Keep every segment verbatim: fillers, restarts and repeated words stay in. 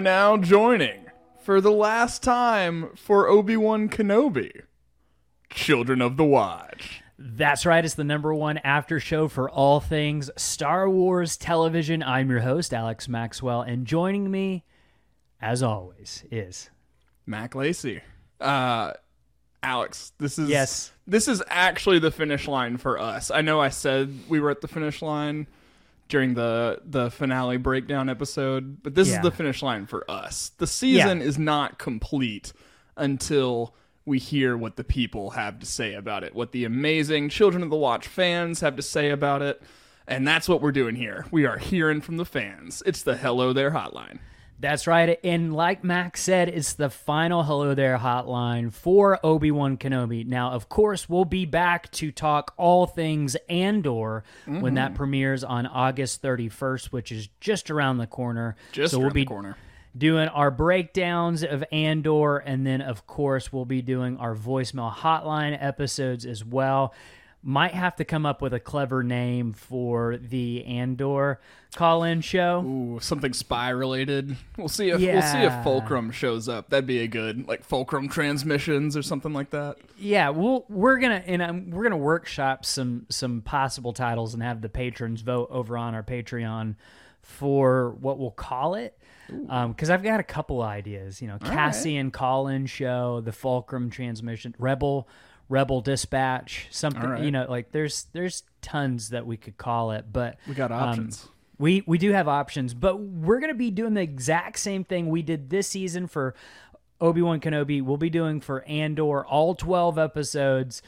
now joining for the last time for Obi-Wan Kenobi, Children of the Watch. That's right. It's the number one after show for all things Star Wars television. I'm your host, Alex Maxwell, and joining me, as always, is Mac Lacey. Uh, Alex, this is yes. This is actually the finish line for us. I know I said we were at the finish line during the the finale breakdown episode, but this yeah. is the finish line for us. The season yeah. is not complete until we hear what the people have to say about it, what the amazing Children of the Watch fans have to say about it, and that's what we're doing here. We are hearing from the fans. It's the Hello There hotline. That's right, and like Max said, it's the final Hello There hotline for Obi-Wan Kenobi. Now, of course, we'll be back to talk all things Andor mm-hmm. when that premieres on August thirty-first, which is just around the corner. Just so around we'll be the corner. Doing our breakdowns of Andor, and then, of course, we'll be doing our voicemail hotline episodes as well. Might have to come up with a clever name for the Andor call-in show. Ooh, something spy-related. We'll see if yeah. we'll see if Fulcrum shows up. That'd be a good, like, Fulcrum transmissions or something like that. Yeah, we'll we're gonna and um, we're gonna workshop some some possible titles and have the patrons vote over on our Patreon for what we'll call it. Because um, I've got a couple ideas, you know, Cassian right. call-in show, the Fulcrum transmission, Rebel, Rebel Dispatch, something, right. you know, like there's there's tons that we could call it, but we got options. Um, we we do have options, but we're gonna be doing the exact same thing we did this season for Obi-Wan Kenobi. We'll be doing for Andor, all twelve episodes.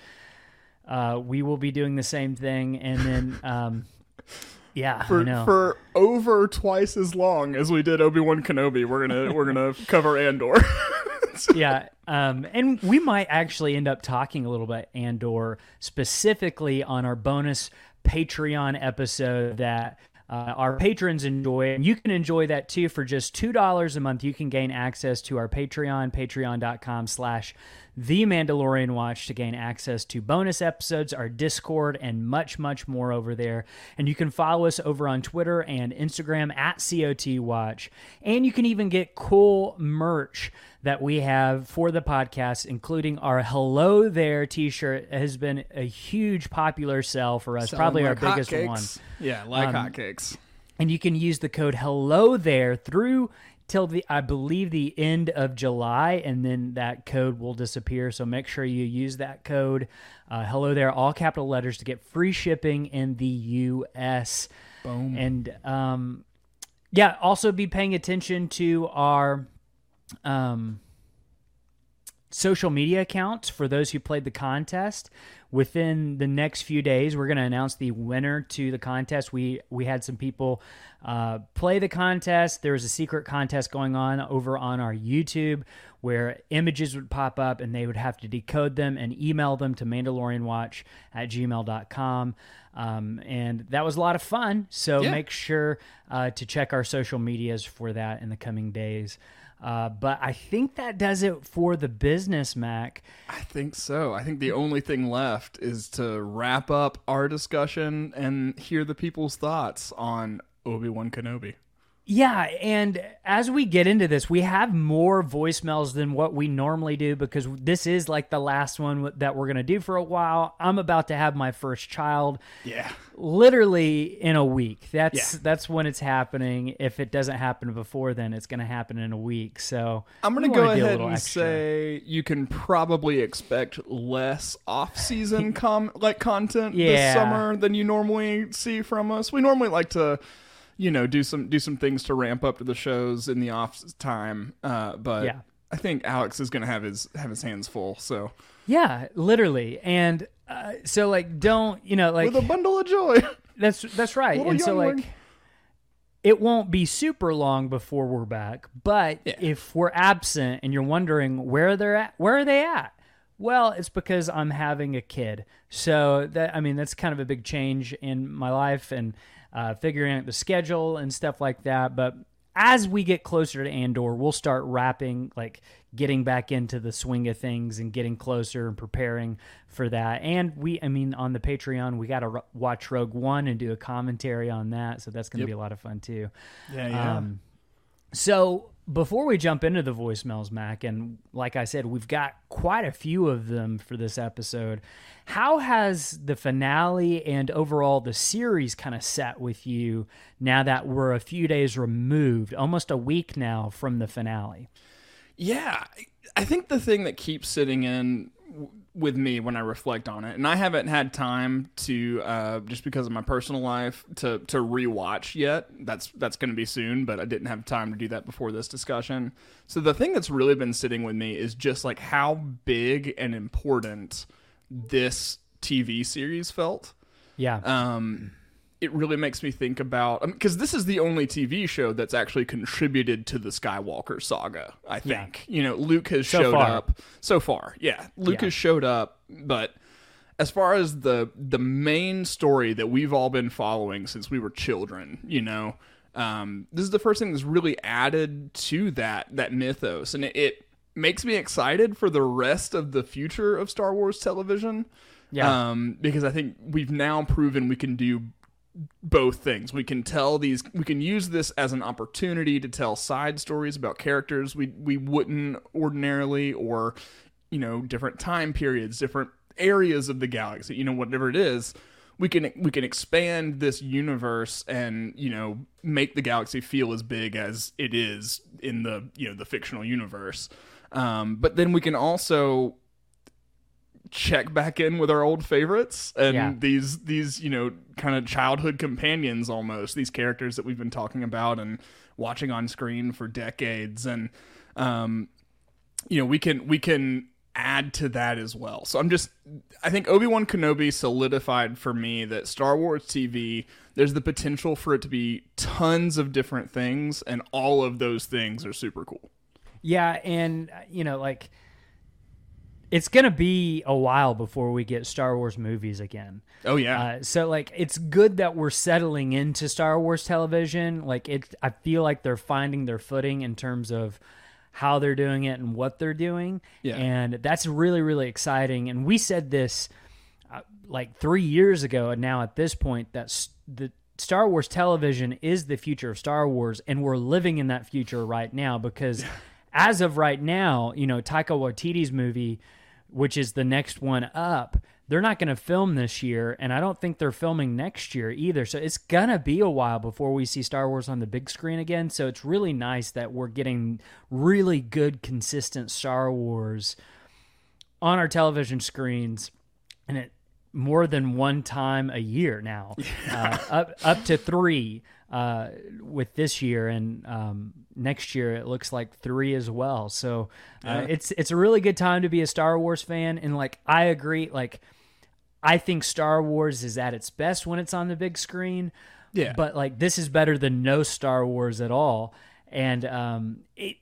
Uh, we will be doing the same thing, and then. Um, Yeah, for I know. for over twice as long as we did Obi-Wan Kenobi, we're gonna we're gonna cover Andor. yeah, um, and we might actually end up talking a little bit Andor specifically on our bonus Patreon episode that uh, our patrons enjoy, and you can enjoy that too for just two dollars a month. You can gain access to our Patreon, patreon dot com slash The Mandalorian Watch to gain access to bonus episodes, our Discord, and much, much more over there. And you can follow us over on Twitter and Instagram at C O T Watch. And you can even get cool merch that we have for the podcast, including our Hello There t-shirt. It has been a huge popular sell for us, Selling probably like our biggest hotcakes. one. Yeah, like um, hotcakes. And you can use the code Hello There through till the I believe the end of July, and then that code will disappear. So make sure you use that code uh, Hello There, all capital letters, to get free shipping in the U S. Boom. And um, yeah, also be paying attention to our um, social media accounts for those who played the contest. Within the next few days, we're going to announce the winner to the contest. We we had some people uh, play the contest. There was a secret contest going on over on our YouTube where images would pop up and they would have to decode them and email them to mandalorianwatch at gmail dot com. Um, and that was a lot of fun. So yeah. make sure uh, to check our social medias for that in the coming days. Uh, but I think that does it for the business, Mac. I think so. I think the only thing left is to wrap up our discussion and hear the people's thoughts on Obi-Wan Kenobi. Yeah, and as we get into this, we have more voicemails than what we normally do because this is like the last one that we're going to do for a while. I'm about to have my first child. Yeah. Literally in a week. That's yeah. that's when it's happening. If it doesn't happen before then, it's going to happen in a week. So I'm going to go ahead and extra. say you can probably expect less off-season com- like content yeah. this summer than you normally see from us. We normally like to you know, do some do some things to ramp up to the shows in the off time. Uh, but yeah. I think Alex is going to have his have his hands full. So yeah, literally, and uh, so like, don't you know, like with a bundle of joy. That's that's right, Little and so like, one. it won't be super long before we're back. But yeah. if we're absent and you're wondering where they're at, where are they at? Well, it's because I'm having a kid. So that I mean, that's kind of a big change in my life and. Uh, figuring out the schedule and stuff like that. But as we get closer to Andor, we'll start wrapping, like getting back into the swing of things and getting closer and preparing for that. And we, I mean, on the Patreon, we got to r- watch Rogue One and do a commentary on that. So that's going to yep. be a lot of fun too. Yeah, yeah. Um, so before we jump into the voicemails, Mac, and like I said, we've got quite a few of them for this episode. How has the finale and overall the series kind of sat with you now that we're a few days removed, almost a week now from the finale? Yeah, I think the thing that keeps sitting in with me when I reflect on it, and I haven't had time to, uh, just because of my personal life, to to rewatch yet. That's that's going to be soon, but I didn't have time to do that before this discussion. So the thing that's really been sitting with me is just like how big and important this T V series felt. Yeah. Um, it really makes me think about, because this is the only T V show that's actually contributed to the Skywalker saga, I think. Yeah. You know, Luke has so showed far. up so far. Yeah, Luke yeah. has showed up, but as far as the the main story that we've all been following since we were children, you know, um, this is the first thing that's really added to that that mythos, and it, it makes me excited for the rest of the future of Star Wars television. Yeah. Um, because I think we've now proven we can do both things. We can tell these, we can use this as an opportunity to tell side stories about characters we we wouldn't ordinarily, or, you know, different time periods, different areas of the galaxy, you know, whatever it is. We can we can expand this universe and, you know, make the galaxy feel as big as it is in the, you know, the fictional universe. Um, but then we can also check back in with our old favorites and yeah. these these you know, kind of childhood companions, almost, these characters that we've been talking about and watching on screen for decades, and um you know, we can we can add to that as well. So I'm just I think Obi-Wan Kenobi solidified for me that Star Wars T V, there's the potential for it to be tons of different things, and all of those things are super cool. Yeah, and you know, like, it's going to be a while before we get Star Wars movies again. Oh, yeah. Uh, so, like, it's good that we're settling into Star Wars television. Like, it, I feel like they're finding their footing in terms of how they're doing it and what they're doing. Yeah. And that's really, really exciting. And we said this, uh, like, three years ago, and now at this point, that s- the Star Wars television is the future of Star Wars, and we're living in that future right now because as of right now, you know, Taika Waititi's movie, which is the next one up, they're not going to film this year, and I don't think they're filming next year either. So it's going to be a while before we see Star Wars on the big screen again. So it's really nice that we're getting really good, consistent Star Wars on our television screens, and it more than one time a year now, uh, up up to three uh, with this year, and um, next year it looks like three as well. So uh, Yeah. it's it's a really good time to be a Star Wars fan, and like I agree, like I think Star Wars is at its best when it's on the big screen. Yeah. But like this is better than no Star Wars at all, and um, it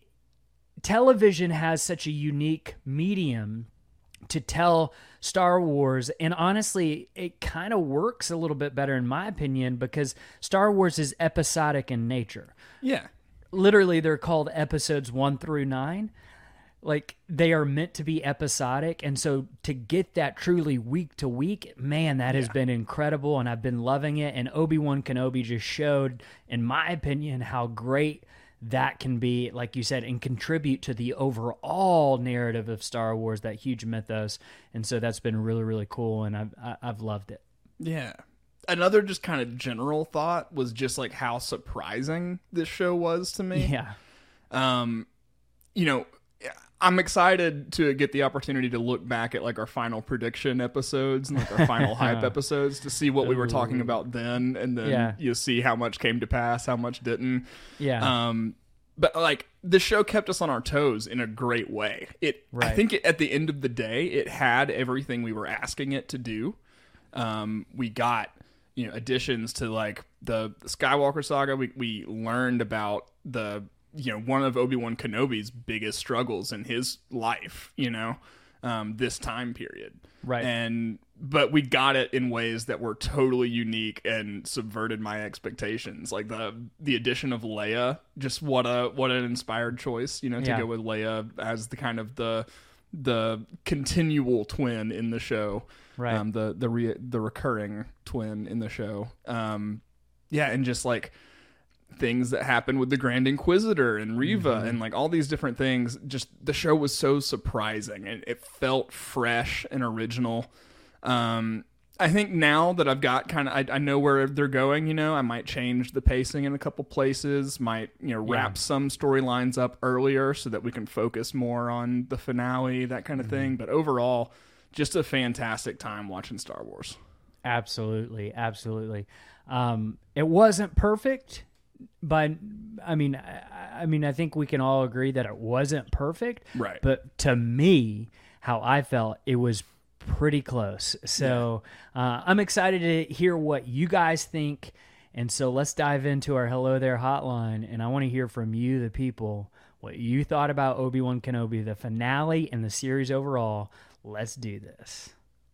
television has such a unique medium to tell Star Wars, and honestly, it kind of works a little bit better in my opinion because Star Wars is episodic in nature. Yeah. Literally, they're called episodes one through nine. Like, they are meant to be episodic, and so to get that truly week to week, man, that has Yeah. been incredible, and I've been loving it, and Obi-Wan Kenobi just showed, in my opinion, how great that can be, like you said, and contribute to the overall narrative of Star Wars, that huge mythos, and so that's been really, really cool, and I've, I- I've loved it. Yeah. Another just kind of general thought was just like how surprising this show was to me. Yeah. Um, you know, I'm excited to get the opportunity to look back at like our final prediction episodes and like our final hype episodes to see what we were talking about then, and then Yeah. you see how much came to pass, how much didn't. Yeah. Um, but like the show kept us on our toes in a great way. It, I Right. think, it, at the end of the day, it had everything we were asking it to do. Um, we got, you know, additions to like the, the Skywalker saga. We we learned about the, you know, one of Obi-Wan Kenobi's biggest struggles in his life, you know, um, this time period. Right. And, but we got it in ways that were totally unique and subverted my expectations. Like the, the addition of Leia, just what a, what an inspired choice, you know, to Yeah. go with Leia as the kind of the, the continual twin in the show. Right. Um, the, the, re, the recurring twin in the show. Um, yeah. And just like, things that happened with the Grand Inquisitor and Reva mm-hmm. and like all these different things. Just the show was so surprising and it felt fresh and original. Um, I think now that I've got kind of, I, I know where they're going, you know, I might change the pacing in a couple places, might, you know, wrap yeah. some storylines up earlier so that we can focus more on the finale, that kind of mm-hmm. thing. But overall, just a fantastic time watching Star Wars. Absolutely. Absolutely. Um, it wasn't perfect. But I mean, I, I mean, I think we can all agree that it wasn't perfect. Right. But to me, how I felt, it was pretty close. So yeah. uh, I'm excited to hear what you guys think. And so let's dive into our Hello There hotline. And I want to hear from you, the people, what you thought about Obi-Wan Kenobi, the finale, and the series overall. Let's do this.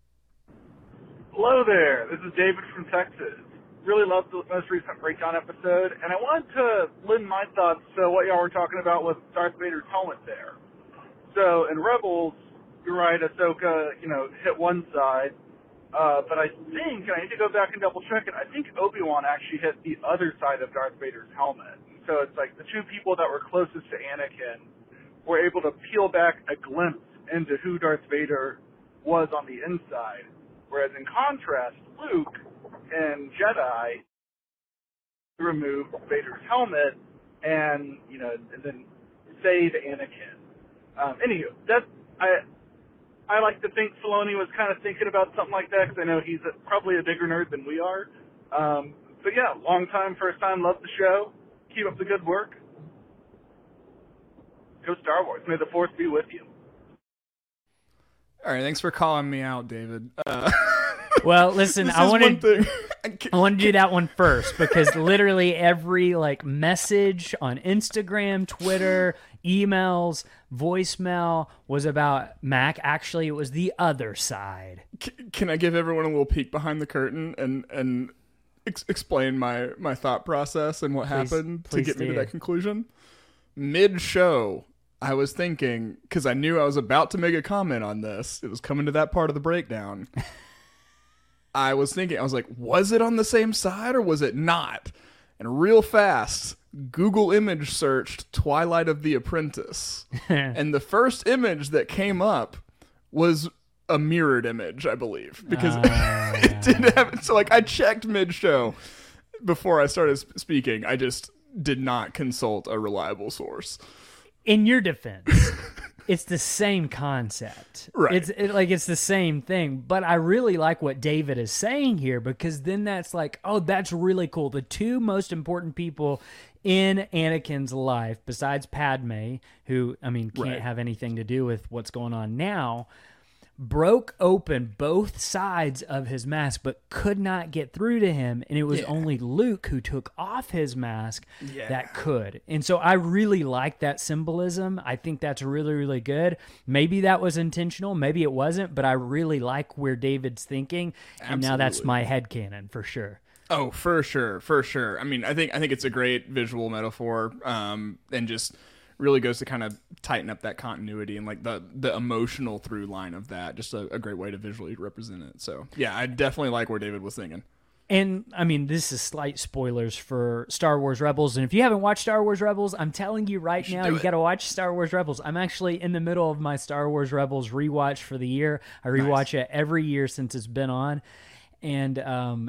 Hello there. This is David from Texas. Really loved the most recent breakdown episode, and I wanted to lend my thoughts to what y'all were talking about with Darth Vader's helmet there. So in Rebels, you're right, Ahsoka, you know, hit one side, uh, but I think, and I need to go back and double check it, I think Obi-Wan actually hit the other side of Darth Vader's helmet. So it's like the two people that were closest to Anakin were able to peel back a glimpse into who Darth Vader was on the inside, whereas in contrast, Luke and Jedi remove Vader's helmet and, you know, and then save Anakin. Um, anywho, that's, I, I like to think Filoni was kind of thinking about something like that because I know he's a, probably a bigger nerd than we are. Um, but yeah, long time, first time, love the show. Keep up the good work. Go Star Wars. May the Force be with you. All right, thanks for calling me out, David. Uh, well, listen, I wanted I want to do that one first because literally every like message on Instagram, Twitter, emails, voicemail was about Mac. Actually, it was the other side. Can I give everyone a little peek behind the curtain and and ex- explain my my thought process and what please, happened please to get do. me to that conclusion? Mid-show, I was thinking, because I knew I was about to make a comment on this. It was coming to that part of the breakdown. I was thinking, I was like, was it on the same side or was it not? And real fast, Google image searched Twilight of the Apprentice. And the first image that came up was a mirrored image, I believe. Because uh... it didn't have, so like I checked mid-show before I started sp- speaking. I just did not consult a reliable source. In your defense, it's the same concept. Right. It's it, like it's the same thing. But I really like what David is saying here because then that's like, oh, that's really cool. The two most important people in Anakin's life, besides Padme, who, I mean, can't right. have anything to do with what's going on now, broke open both sides of his mask but could not get through to him, and it was yeah. only Luke who took off his mask yeah. that could. And so I really like that symbolism. I think that's really, really good. Maybe that was intentional, maybe it wasn't, but I really like where David's thinking. Absolutely. And now that's my headcanon for sure. Oh, for sure, for sure. I mean, I think I think it's a great visual metaphor, um, and just really goes to kind of tighten up that continuity and like the the emotional through line of that. Just a, a great way to visually represent it. So yeah, I definitely like where David was thinking. And I mean, this is slight spoilers for Star Wars Rebels. And if you haven't watched Star Wars Rebels, I'm telling you right you now, you got to watch Star Wars Rebels. I'm actually in the middle of my Star Wars Rebels rewatch for the year. I rewatch nice. it every year since it's been on. And um,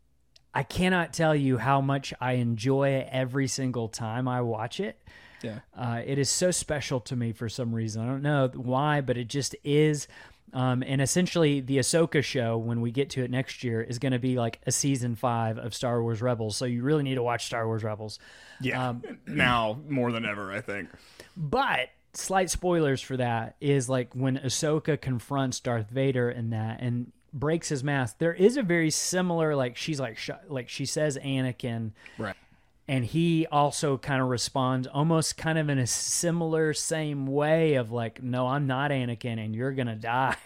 I cannot tell you how much I enjoy it every single time I watch it. Yeah, uh, it is so special to me for some reason. I don't know why, but it just is. Um, and essentially, the Ahsoka show, when we get to it next year, is going to be like a season five of Star Wars Rebels. So you really need to watch Star Wars Rebels. Yeah, um, now more than ever, I think. But slight spoilers for that is like when Ahsoka confronts Darth Vader in that and breaks his mask. There is a very similar, like she's like, sh- like she says, Anakin, right. And he also kind of responds almost kind of in a similar same way of like, no, I'm not Anakin and you're going to die.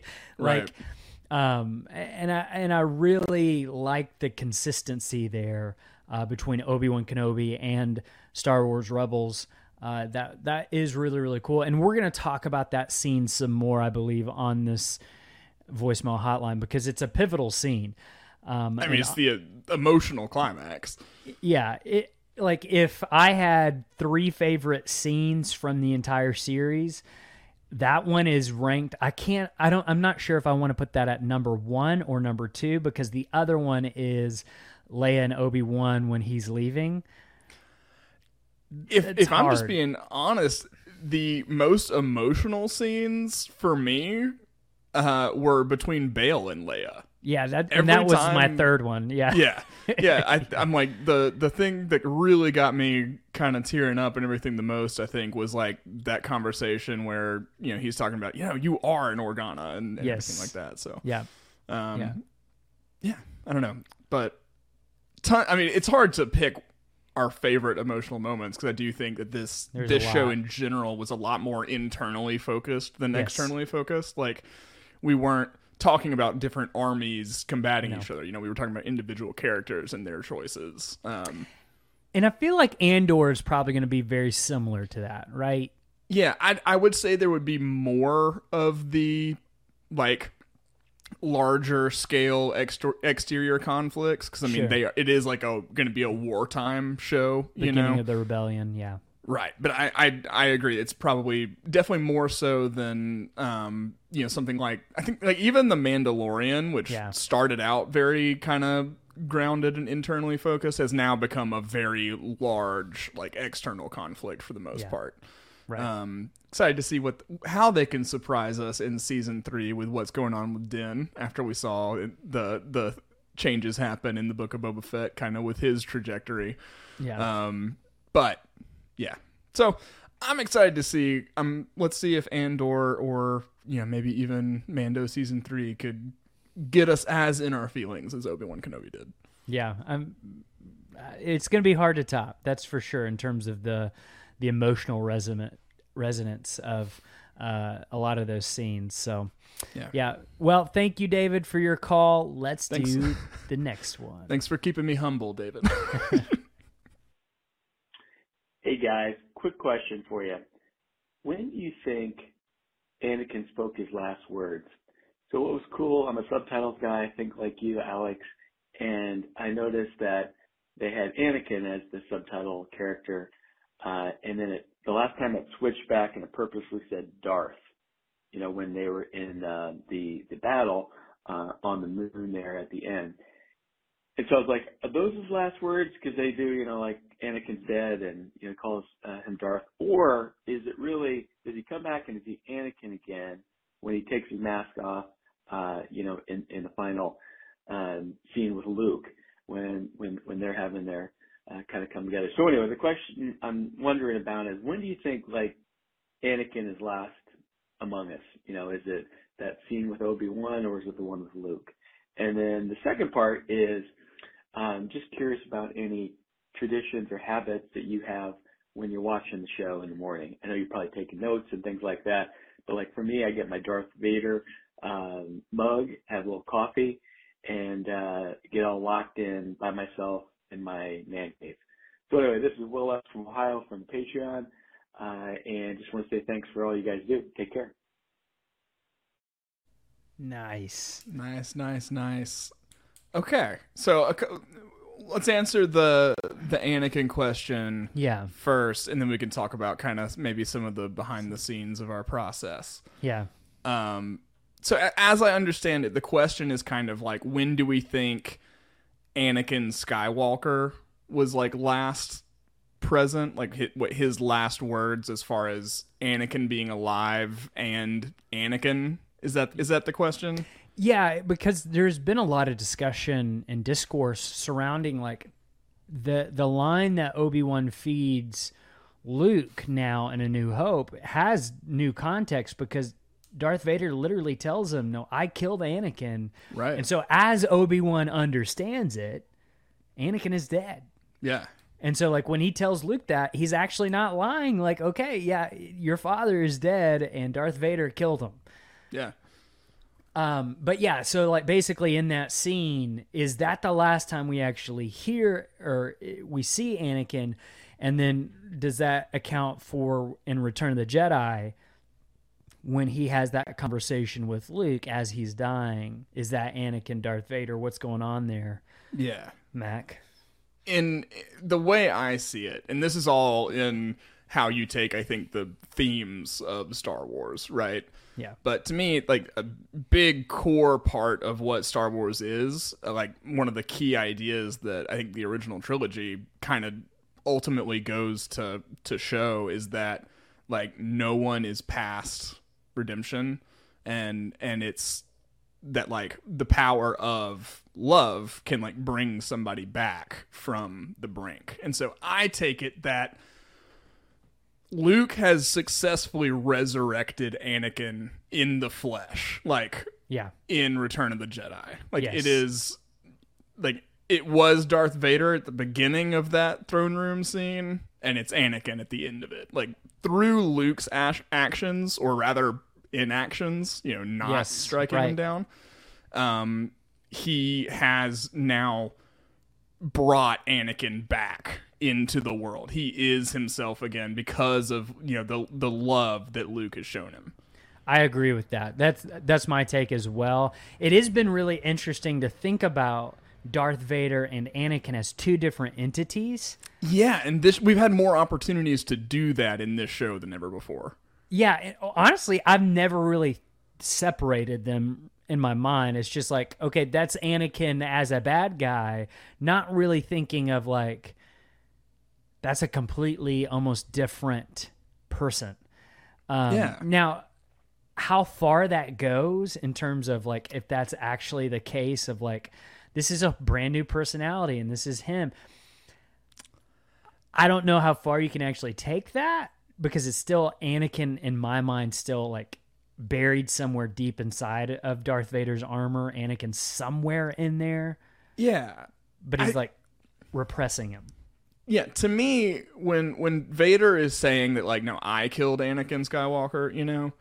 like, right. um, and I, and I really like the consistency there uh, between Obi-Wan Kenobi and Star Wars Rebels. Uh, that, that is really, really cool. And we're going to talk about that scene some more, I believe, on this voicemail hotline because it's a pivotal scene. Um, I mean, it's the uh, emotional climax. Yeah, it like if I had three favorite scenes from the entire series, that one is ranked. I can't, I don't, I'm not sure if I want to put that at number one or number two, because the other one is Leia and Obi-Wan when he's leaving. If It's if I'm just hard. being honest, the most emotional scenes for me uh, were between Bail and Leia. Yeah, that Every and that was my time- third one. Yeah. Yeah, yeah. I, I'm like the the thing that really got me kind of tearing up and everything the most, I think, was like that conversation where you know he's talking about you know you are an Organa and, and Yes. everything like that. So Yeah. um, Yeah. yeah, I don't know, but ton, I mean, it's hard to pick our favorite emotional moments because I do think that this There's this a show lot. in general was a lot more internally focused than Yes. externally focused. Like we weren't talking about different armies combating No. each other. You know, we were talking about individual characters and their choices. Um, And I feel like Andor is probably going to be very similar to that, right? yeah, I I would say there would be more of the like larger scale exter- exterior conflicts because I mean Sure. they are, it is like a going to be a wartime show. You Beginning know, of the rebellion, yeah. right? But I, I I agree. It's probably definitely more so than um you know something like I think like even the Mandalorian, which Yeah. started out very kind of grounded and internally focused, has now become a very large like external conflict for the most Yeah. part. Right. Um, excited to see what how they can surprise us in season three with what's going on with Din after we saw the the changes happen in the Book of Boba Fett, kind of with his trajectory. yeah. Um, but yeah, so I'm excited to see. Um, let's see if Andor or you know maybe even Mando season three could get us as in our feelings as Obi-Wan Kenobi did. Yeah, I'm, uh, it's going to be hard to top. That's for sure in terms of the the emotional resonant resonance of uh, a lot of those scenes. So, Yeah. yeah. Well, thank you, David, for your call. Let's Thanks. do the next one. Thanks for keeping me humble, David. Hey guys, quick question for you. When do you think Anakin spoke his last words? So what was cool, I'm a subtitles guy, I think like you, Alex, and I noticed that they had Anakin as the subtitle character, uh, and then it, the last time it switched back and it purposely said Darth, you know, when they were in uh, the, the battle uh, on the moon there at the end. And so I was like, are those his last words? Because they do, you know, like Anakin's dead and, you know, calls uh, him Darth. Or is it really, does he come back and is he Anakin again when he takes his mask off, uh, you know, in, in the final um, scene with Luke when, when, when they're having their uh, kind of come together. So anyway, the question I'm wondering about is when do you think, like, Anakin is last among us? You know, is it that scene with Obi-Wan or is it the one with Luke? And then the second part is, I'm just curious about any traditions or habits that you have when you're watching the show in the morning. I know you're probably taking notes and things like that, but like for me, I get my Darth Vader um, mug, have a little coffee, and uh, get all locked in by myself in my man cave. So anyway, this is Will F. from Ohio from Patreon, uh, and just want to say thanks for all you guys do. Take care. Nice. Nice, nice, nice. Okay, so uh, let's answer the the Anakin question Yeah. first, and then we can talk about kind of maybe some of the behind the scenes of our process. Yeah. Um, so a- as I understand it, the question is kind of like, when do we think Anakin Skywalker was like last present, like his, what his last words as far as Anakin being alive and Anakin? Is that is that the question? Yeah, because there's been a lot of discussion and discourse surrounding like the the line that Obi-Wan feeds Luke now in A New Hope has new context because Darth Vader literally tells him, "No, I killed Anakin." Right. And so as Obi-Wan understands it, Anakin is dead. Yeah. And so like when he tells Luke that, he's actually not lying. Like, okay, yeah, your father is dead and Darth Vader killed him. Yeah. Um, but yeah, so like basically in that scene, is that the last time we actually hear or we see Anakin? And then does that account for in Return of the Jedi when he has that conversation with Luke as he's dying? Is that Anakin, Darth Vader? What's going on there, Yeah. Mac? in the way I see it, and this is all in how you take, I think, the themes of Star Wars, right? Yeah. But to me, like, a big core part of what Star Wars is, like, one of the key ideas that I think the original trilogy kind of ultimately goes to to show is that, like, no one is past redemption, and and it's that, like, the power of love can, like, bring somebody back from the brink. And so I take it that Luke has successfully resurrected Anakin in the flesh, like, Yeah. in Return of the Jedi. Like, Yes. it is, like, it was Darth Vader at the beginning of that throne room scene, and it's Anakin at the end of it. Like, through Luke's ash- actions, or rather inactions, you know, not Yes, striking right. him down, um, he has now brought Anakin back into the world. He is himself again because of, you know, the the love that Luke has shown him. I agree with that. That's that's my take as well. It has been really interesting to think about Darth Vader and Anakin as two different entities. Yeah, and this we've had more opportunities to do that in this show than ever before. Yeah, and honestly, I've never really separated them in my mind. It's just like, okay, that's Anakin as a bad guy, not really thinking of like that's a completely almost different person. Um, Yeah. Now, how far that goes in terms of like if that's actually the case of like this is a brand new personality and this is him. I don't know how far you can actually take that because it's still Anakin in my mind, still like buried somewhere deep inside of Darth Vader's armor. Anakin somewhere in there, Yeah. but he's I- like repressing him. Yeah, to me, when when Vader is saying that, like, no, I killed Anakin Skywalker, you know,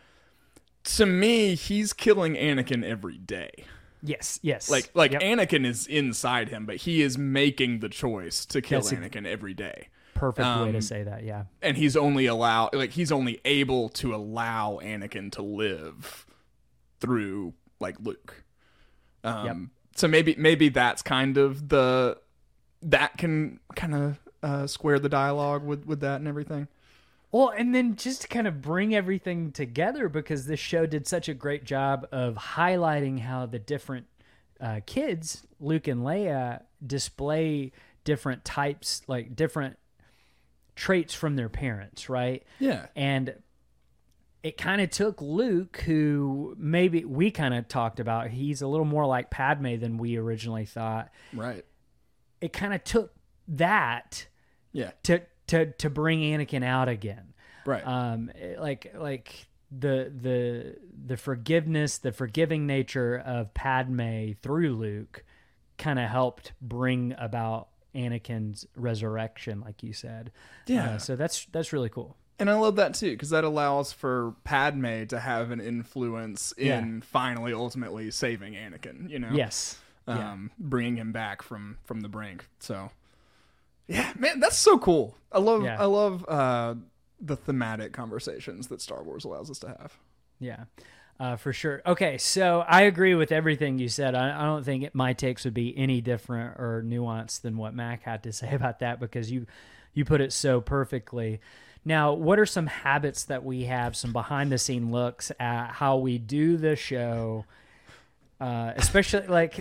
to me, he's killing Anakin every day. Yes, yes. Like, like Yep. Anakin is inside him, but he is making the choice to kill That's a- Anakin every day. Perfect way to um, say that. Yeah. And he's only allow like he's only able to allow Anakin to live through, like, Luke. Um Yep. So maybe maybe that's kind of the that can kind of uh, square the dialogue with with that and everything. Well, and then just to kind of bring everything together because this show did such a great job of highlighting how the different uh, kids, Luke and Leia, display different types, like different traits from their parents, right? Yeah. And it kind of took Luke, who maybe we kind of talked about, he's a little more like Padme than we originally thought. Right. It kind of took that Yeah. to to to bring Anakin out again. Right. Um, it- like like the the the forgiveness, the forgiving nature of Padme through Luke, kind of helped bring about Anakin's resurrection, like you said. Yeah. Uh, so that's that's really cool. And I love that too, because that allows for Padme to have an influence in Yeah. finally, ultimately saving Anakin. You know. Yes. Yeah. Um, bringing him back from from the brink. So, yeah, man, that's so cool. I love Yeah. I love uh, the thematic conversations that Star Wars allows us to have. Yeah, uh, for sure. Okay, so I agree with everything you said. I, I don't think it, my takes would be any different or nuanced than what Mac had to say about that because you you put it so perfectly. Now, what are some habits that we have, some behind-the-scene looks at how we do the show, uh, especially like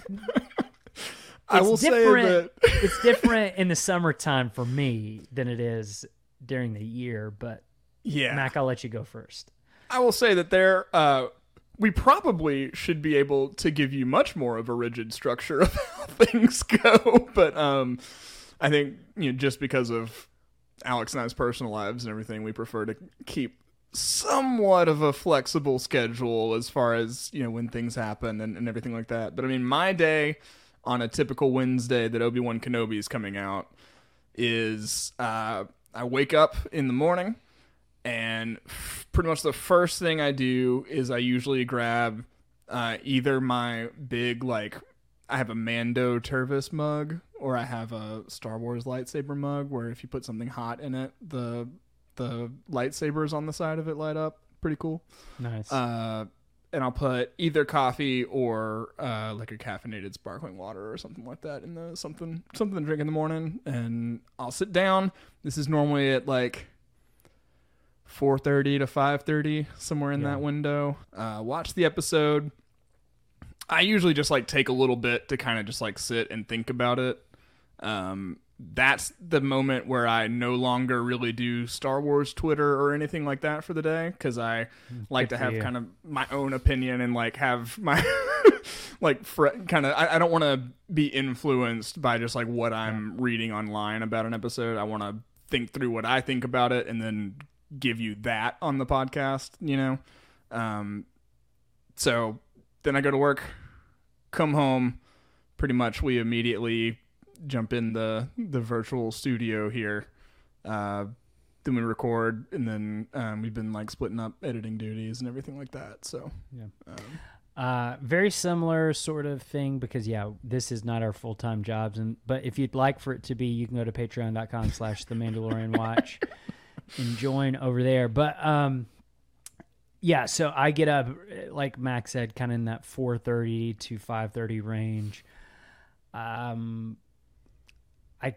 I it's will say different- that it's different in the summertime for me than it is during the year, but yeah, Mac, I'll let you go first. I will say that there uh, we probably should be able to give you much more of a rigid structure of how things go, but um, I think, you know, just because of Alex and I's personal lives and everything, we prefer to keep somewhat of a flexible schedule as far as, you know, when things happen and, and everything like that. But I mean, my day on a typical Wednesday that Obi-Wan Kenobi is coming out is uh, I wake up in the morning, and f- pretty much the first thing I do is I usually grab uh, either my big, like, I have a Mando Tervis mug, or I have a Star Wars lightsaber mug where if you put something hot in it, the the lightsabers on the side of it light up. Pretty cool. Nice. Uh, and I'll put either coffee or uh, like a caffeinated sparkling water or something like that in the something something to drink in the morning, and I'll sit down. This is normally at like four thirty to five thirty, somewhere in yeah. that window. Uh, watch the episode. I usually just like take a little bit to kind of just like sit and think about it. Um, that's the moment where I no longer really do Star Wars Twitter or anything like that for the day, because I like Good to have you. kind of my own opinion and like have my like fr- kind of I, I don't want to be influenced by just like what I'm reading online about an episode. I want to think through what I think about it and then give you that on the podcast, you know? Um, so then I go to work, come home, pretty much we immediately jump in the the virtual studio here, uh then we record, and then um we've been like splitting up editing duties and everything like that. So yeah um, uh very similar sort of thing, because yeah this is not our full-time jobs, and but if you'd like for it to be, you can go to patreon dot com slash the Mandalorian Watch and join over there. But um yeah so I get up, like Max said, kind of in that four thirty to five thirty range. um I,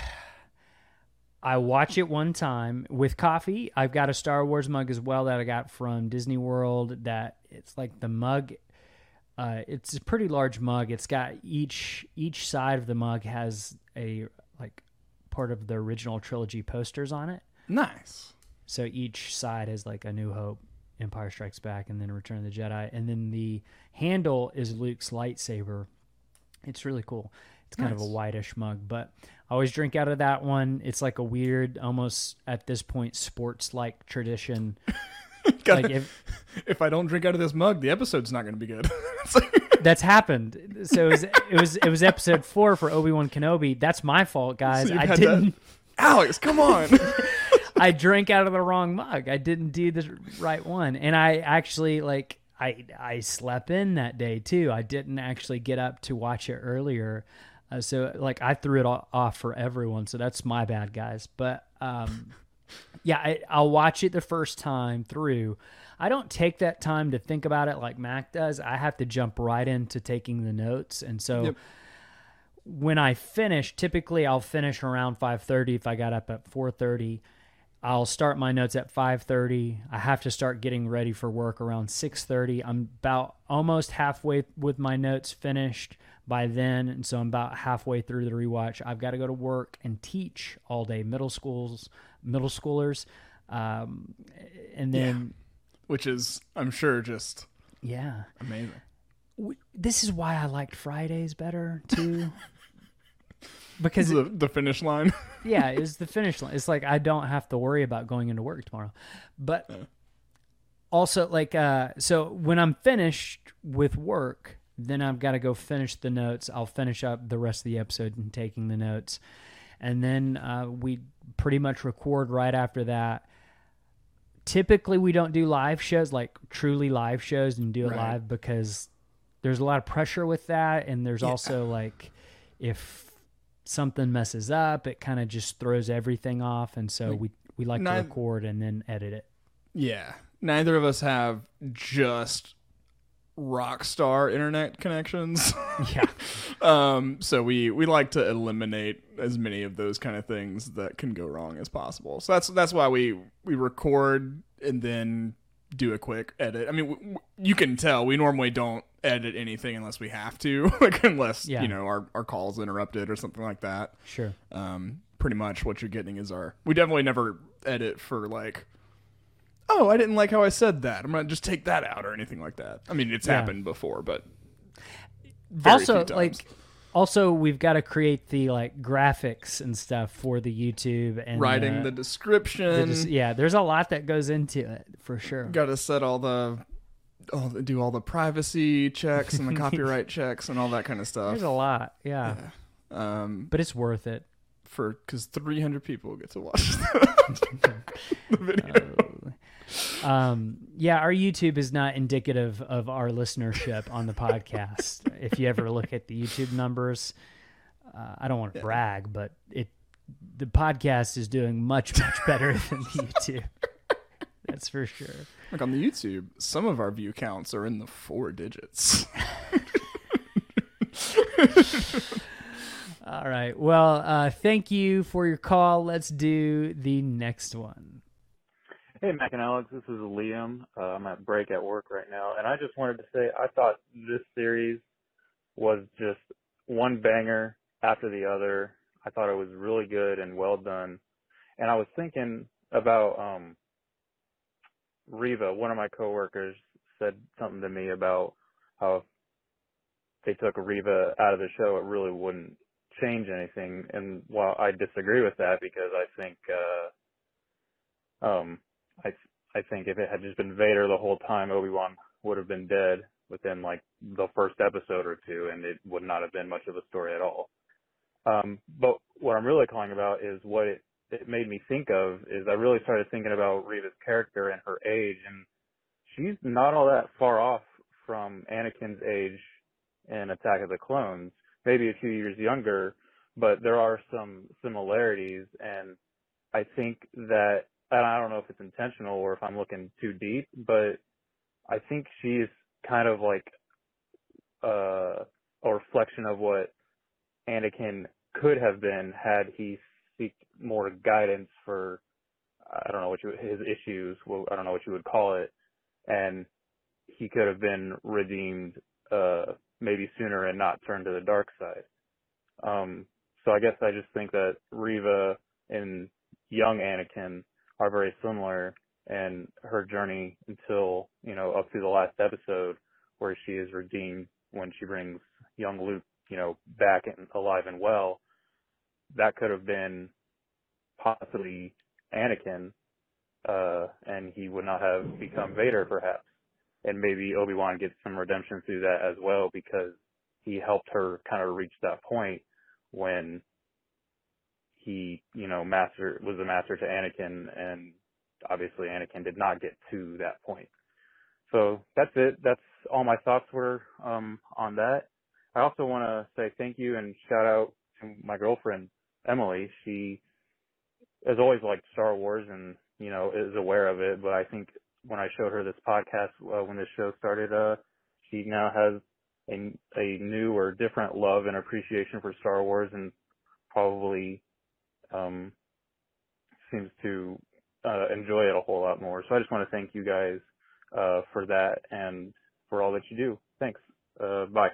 I watch it one time with coffee. I've got a Star Wars mug as well that I got from Disney World. That it's like the mug. Uh, it's a pretty large mug. It's got each each side of the mug has a like part of the original trilogy posters on it. Nice. So each side is like A New Hope, Empire Strikes Back, and then Return of the Jedi. And then the handle is Luke's lightsaber. It's really cool. It's kind nice. of a whitish mug, but I always drink out of that one. It's like a weird, almost at this point, sports-like tradition. Gotta, like if, if I don't drink out of this mug, the episode's not going to be good. That's happened. So it was, it was it was episode four for Obi-Wan Kenobi. That's my fault, guys. So I didn't. That? Alex, come on. I drank out of the wrong mug. I didn't do the right one, and I actually like. I I slept in that day too. I didn't actually get up to watch it earlier. Uh, so like I threw it all off for everyone. So that's my bad, guys. But um, yeah, I, I'll watch it the first time through. I don't take that time to think about it like Mac does. I have to jump right into taking the notes. And so yep. when I finish, typically I'll finish around five thirty. If I got up at four thirty, I'll start my notes at five thirty. I have to start getting ready for work around six thirty. I'm about almost halfway with my notes finished by then, and so I'm about halfway through the rewatch. I've got to go to work and teach all day, middle schools, middle schoolers, um, and then, yeah. which is, I'm sure, just yeah, amazing. We, this is why I liked Fridays better too, because the, it, the finish line. yeah, it's the finish line. It's like I don't have to worry about going into work tomorrow, but yeah. also like uh, so when I'm finished with work. Then I've got to go finish the notes. I'll finish up the rest of the episode and taking the notes. And then uh, we pretty much record right after that. Typically, we don't do live shows, like truly live shows, and do it right. live because there's a lot of pressure with that. And there's yeah. also like if something messes up, it kind of just throws everything off. And so like, we, we like neither, to record and then edit it. Yeah. Neither of us have just rock star internet connections. yeah. Um, so we, we like to eliminate as many of those kind of things that can go wrong as possible. So that's that's why we we record and then do a quick edit. I mean, w- w- you can tell we normally don't edit anything unless we have to, like unless yeah. you know our our call's interrupted or something like that. Sure. Um, pretty much what you're getting is our. We definitely never edit for like. Oh, I didn't like how I said that. I'm going to just take that out or anything like that. I mean, it's yeah. happened before, but very also, few like, also we've got to create the like graphics and stuff for the YouTube and writing the, the description. The, yeah, there's a lot that goes into it for sure. Got to set all the, all the, do all the privacy checks and the copyright checks and all that kind of stuff. There's a lot, yeah. yeah. Um, but it's worth it for because three hundred people get to watch the, the video. Uh, Um, yeah, our YouTube is not indicative of our listenership on the podcast. If you ever look at the YouTube numbers, uh, I don't want to yeah. brag, but it the podcast is doing much, much better than the YouTube. That's for sure. Like on the YouTube, some of our view counts are in the four digits. All right. Well, uh, thank you for your call. Let's do the next one. Hey, Mac and Alex, this is Liam. Uh, I'm at break at work right now, and I just wanted to say I thought this series was just one banger after the other. I thought it was really good and well done. And I was thinking about um, Reva. One of my coworkers said something to me about how if they took Reva out of the show, it really wouldn't change anything. And while I disagree with that, because I think uh, um, I I think if it had just been Vader the whole time, Obi-Wan would have been dead within like the first episode or two, and it would not have been much of a story at all. Um, but what I'm really calling about is what it, it made me think of is I really started thinking about Reva's character and her age, and she's not all that far off from Anakin's age in Attack of the Clones, maybe a few years younger, but there are some similarities, and I think that, and I don't know if it's intentional or if I'm looking too deep, but I think she's kind of like uh, a reflection of what Anakin could have been had he seeked more guidance for, I don't know what you, his issues, well, I don't know what you would call it, and he could have been redeemed uh, maybe sooner and not turned to the dark side. Um, so I guess I just think that Reva and young Anakin are very similar, and her journey until, you know, up to the last episode where she is redeemed when she brings young Luke, you know, back and alive and well, that could have been possibly Anakin, uh, and he would not have become Vader perhaps. And maybe Obi-Wan gets some redemption through that as well, because he helped her kind of reach that point when he, you know, master was the master to Anakin, and obviously Anakin did not get to that point. So that's it. That's all my thoughts were um, on that. I also want to say thank you and shout out to my girlfriend, Emily. She has always liked Star Wars and, you know, is aware of it, but I think when I showed her this podcast uh, when this show started, uh, she now has a, a new or different love and appreciation for Star Wars, and probably um, seems to uh, enjoy it a whole lot more. So I just want to thank you guys uh, for that and for all that you do. Thanks. Uh, bye.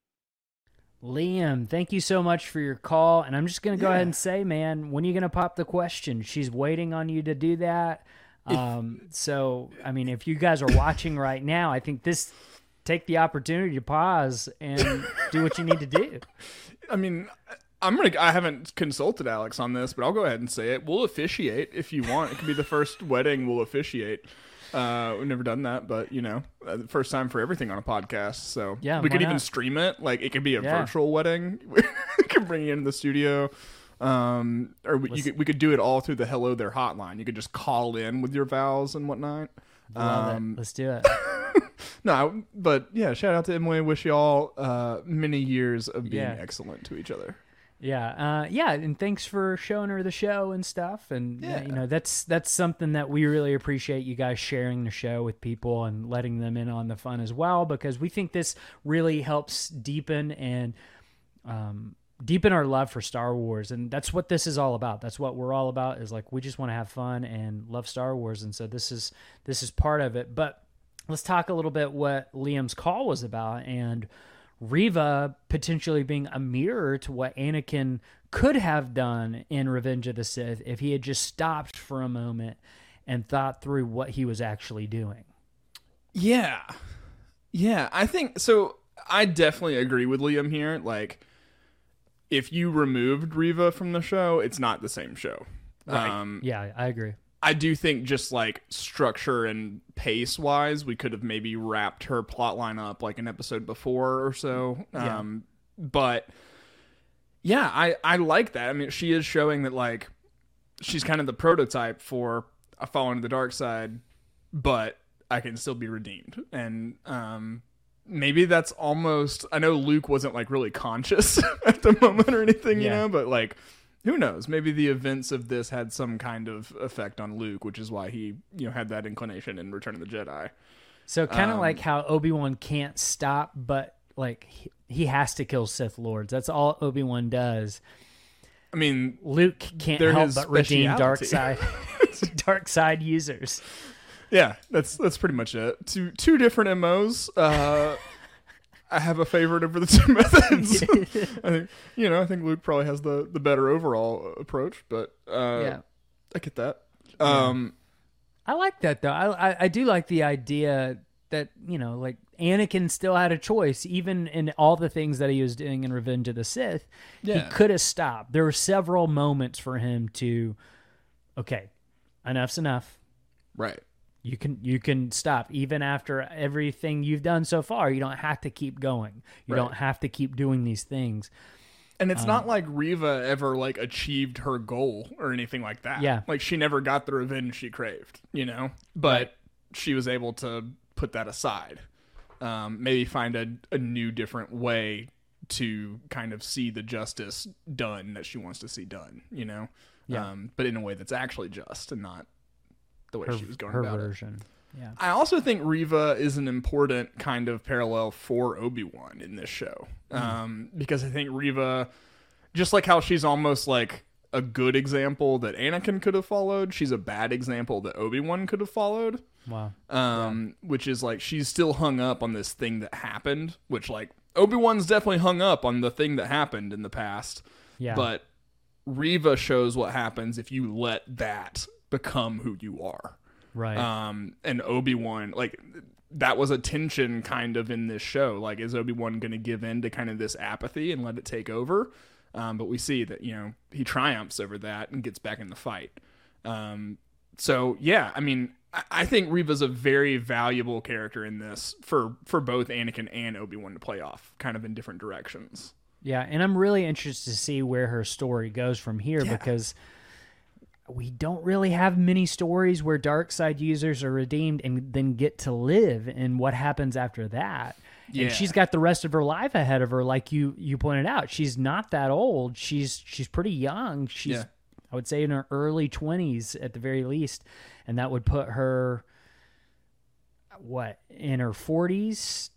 Liam, thank you so much for your call. And I'm just going to go Yeah. ahead and say, man, when are you going to pop the question? She's waiting on you to do that. Um, so, I mean, if you guys are watching right now, I think this, take the opportunity to pause and do what you need to do. I mean, I'm gonna. I haven't consulted Alex on this, but I'll go ahead and say it. We'll officiate if you want. It could be the first wedding we'll officiate. Uh, we've never done that, but you know, uh, the first time for everything on a podcast. So Yeah, we could why even not? stream it. Like it could be a Yeah. virtual wedding. We could bring you into the studio, um, or we, you could, we could do it all through the Hello There hotline. You could just call in with your vows and whatnot. Love Um, it. Let's do it. No, but yeah, shout out to Emily. Wish you all uh, many years of being Yeah. excellent to each other. Yeah, uh, yeah, and thanks for showing her the show and stuff. And yeah, Yeah. you know, that's that's something that we really appreciate, you guys sharing the show with people and letting them in on the fun as well, because we think this really helps deepen and um, deepen our love for Star Wars, and that's what this is all about. That's what we're all about. Is like we just want to have fun and love Star Wars, and so this is this is part of it. But let's talk a little bit what Liam's call was about, and Reva potentially being a mirror to what Anakin could have done in Revenge of the Sith if he had just stopped for a moment and thought through what he was actually doing. Yeah. Yeah, I think so. I definitely agree with Liam here. Like, if you removed Reva from the show, it's not the same show. Um, Yeah, I agree. I do think just like structure and pace wise, we could have maybe wrapped her plot line up like an episode before or so. Yeah. Um, but yeah, I, I like that. I mean, she is showing that like she's kind of the prototype for a falling to the dark side, but I can still be redeemed. And um, maybe that's almost, I know Luke wasn't like really conscious at the moment or anything, you Yeah. know, but like who knows? Maybe the events of this had some kind of effect on Luke, which is why he, you know, had that inclination in Return of the Jedi. So kind of Um, like how Obi-Wan can't stop, but like he, he has to kill Sith Lords. That's all Obi-Wan does. I mean, Luke can't they're help his but redeem dark speciality. side, dark side users. yeah, that's that's pretty much it. Two two different M Os. Uh, I have a favorite over the two methods. I think you know. I think Luke probably has the, the better overall approach, but uh, Yeah. I get that. Um, I like that though. I, I I do like the idea that, you know, like Anakin still had a choice, even in all the things that he was doing in Revenge of the Sith. Yeah. He could have stopped. There were several moments for him to, okay, enough's enough. right. You can you can stop even after everything you've done so far. You don't have to keep going. You Right. don't have to keep doing these things. And it's Um, not like Reva ever like achieved her goal or anything like that. Yeah. Like she never got the revenge she craved, you know? But Right. she was able to put that aside. Um, maybe find a, a new, different way to kind of see the justice done that she wants to see done, you know? Yeah. Um, but in a way that's actually just and not the way Her, she was going her about it. version. Yeah. I also think Reva is an important kind of parallel for Obi-Wan in this show. Um, because I think Reva, just like how she's almost like a good example that Anakin could have followed, she's a bad example that Obi-Wan could have followed. Wow. Um, which is like she's still hung up on this thing that happened, which like Obi-Wan's definitely hung up on the thing that happened in the past. Yeah. But Reva shows what happens if you let that become who you are. Right. Um, and Obi-Wan, like, that was a tension kind of in this show. Like, is Obi-Wan going to give in to kind of this apathy and let it take over? Um, but we see that, you know, he triumphs over that and gets back in the fight. Um, so, yeah, I mean, I, I think Reva's a very valuable character in this for, for both Anakin and Obi-Wan to play off, kind of in different directions. Yeah, and I'm really interested to see where her story goes from here Yeah. because we don't really have many stories where dark side users are redeemed and then get to live and what happens after that. Yeah. And she's got the rest of her life ahead of her, like you you pointed out. She's not that old. She's she's pretty young. She's Yeah. I would say in her early twenties at the very least, and that would put her what in her forties,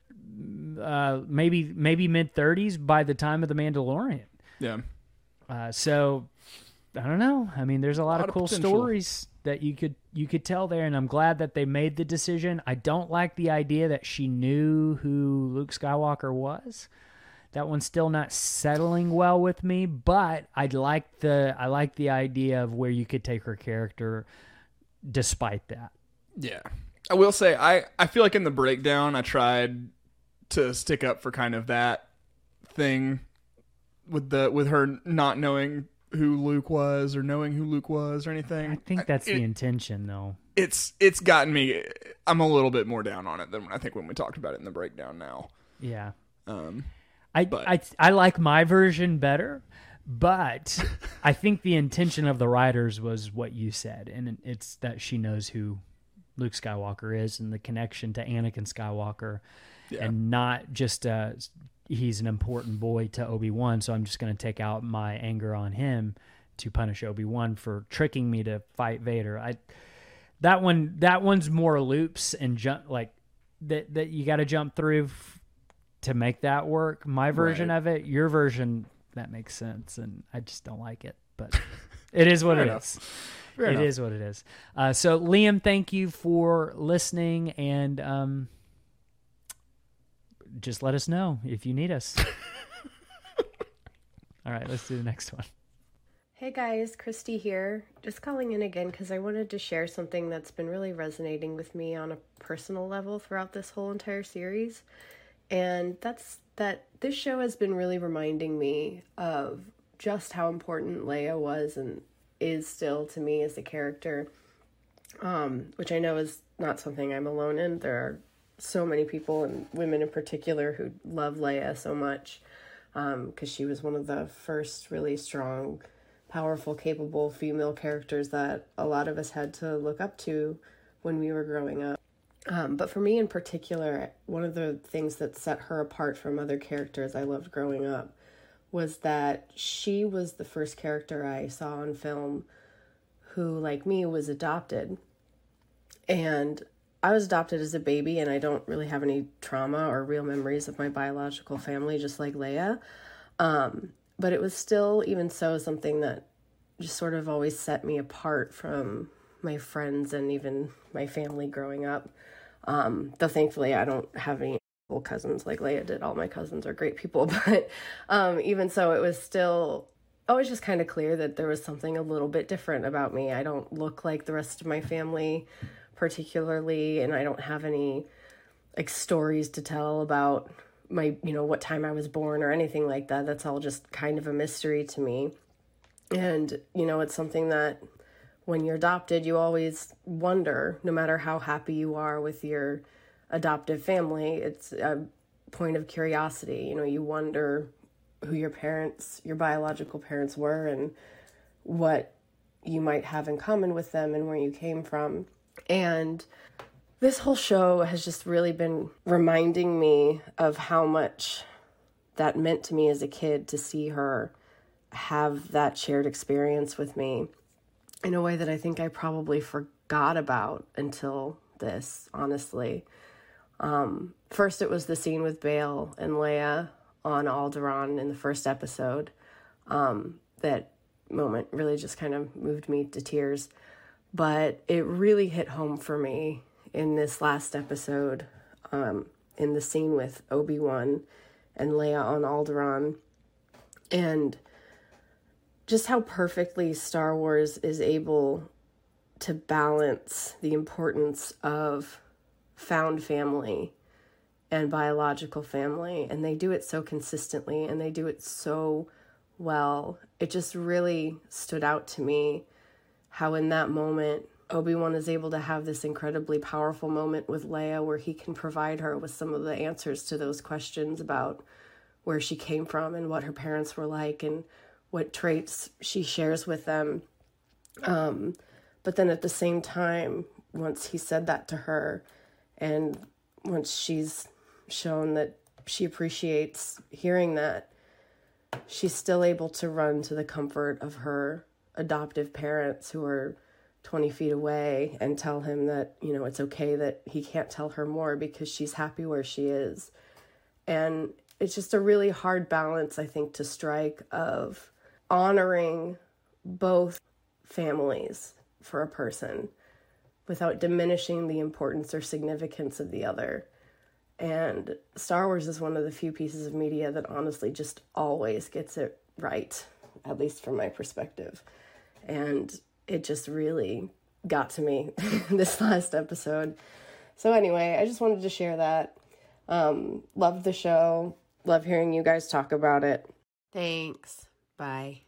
uh, maybe maybe mid thirties by the time of the Mandalorian. Yeah. Uh, so I don't know. I mean, there's a lot, lot of of cool potential. stories that you could you could tell there, and I'm glad that they made the decision. I don't like the idea that she knew who Luke Skywalker was. That one's still not settling well with me, but I like the I like the idea of where you could take her character despite that. Yeah. I will say, I, I feel like in the breakdown, I tried to stick up for kind of that thing with the with her not knowing who Luke was or knowing who Luke was or anything. I think that's it, the intention, though. It's it's gotten me. I'm a little bit more down on it than I think when we talked about it in the breakdown now. Yeah. Um, I, But- I I like my version better, but I think the intention of the writers was what you said, and it's that she knows who Luke Skywalker is and the connection to Anakin Skywalker, Yeah. and not just uh, he's an important boy to Obi-Wan, so I'm just going to take out my anger on him to punish Obi-Wan for tricking me to fight Vader. I that one that one's more loops and jump like that that you got to jump through f- to make that work. My version Right. of it, your version, that makes sense, and I just don't like it. But it is what Fair it enough. is. Fair It enough. is what it is. Uh, so Liam, thank you for listening, and um, just let us know if you need us. All right, let's do the next one. Hey guys, Christy here. Just calling in again because I wanted to share something that's been really resonating with me on a personal level throughout this whole entire series. And that's that this show has been really reminding me of just how important Leia was and is still to me as a character, um, which I know is not something I'm alone in. There are so many people, and women in particular, who love Leia so much because um, she was one of the first really strong, powerful, capable female characters that a lot of us had to look up to when we were growing up. Um, but for me in particular, one of the things that set her apart from other characters I loved growing up was that she was the first character I saw on film who, like me, was adopted. And I was adopted as a baby, and I don't really have any trauma or real memories of my biological family, just like Leia. Um, but it was still, even so, something that just sort of always set me apart from my friends and even my family growing up. Um, though thankfully I don't have any cousins like Leia did. All my cousins are great people, but um, even so, it was still always just kind of clear that there was something a little bit different about me. I don't look like the rest of my family particularly, and I don't have any like stories to tell about my, you know, what time I was born or anything like that. That's all just kind of a mystery to me. And, you know, it's something that when you're adopted, you always wonder, no matter how happy you are with your adoptive family, it's a point of curiosity. You know, you wonder who your parents, your biological parents were and what you might have in common with them and where you came from. And this whole show has just really been reminding me of how much that meant to me as a kid to see her have that shared experience with me in a way that I think I probably forgot about until this, honestly. Um, first, it was the scene with Bail and Leia on Alderaan in the first episode. Um, that moment really just kind of moved me to tears. But it really hit home for me in this last episode, um, in the scene with Obi-Wan and Leia on Alderaan. And just how perfectly Star Wars is able to balance the importance of found family and biological family. And they do it so consistently and they do it so well. It just really stood out to me how in that moment, Obi-Wan is able to have this incredibly powerful moment with Leia where he can provide her with some of the answers to those questions about where she came from and what her parents were like and what traits she shares with them. Um, but then at the same time, once he said that to her, and once she's shown that she appreciates hearing that, she's still able to run to the comfort of her adoptive parents who are twenty feet away and tell him that, you know, it's okay that he can't tell her more because she's happy where she is. And it's just a really hard balance, I think, to strike of honoring both families for a person without diminishing the importance or significance of the other. And Star Wars is one of the few pieces of media that honestly just always gets it right, at least from my perspective. And it just really got to me this last episode. So anyway, I just wanted to share that. Um, love the show. Love hearing you guys talk about it. Thanks. Bye.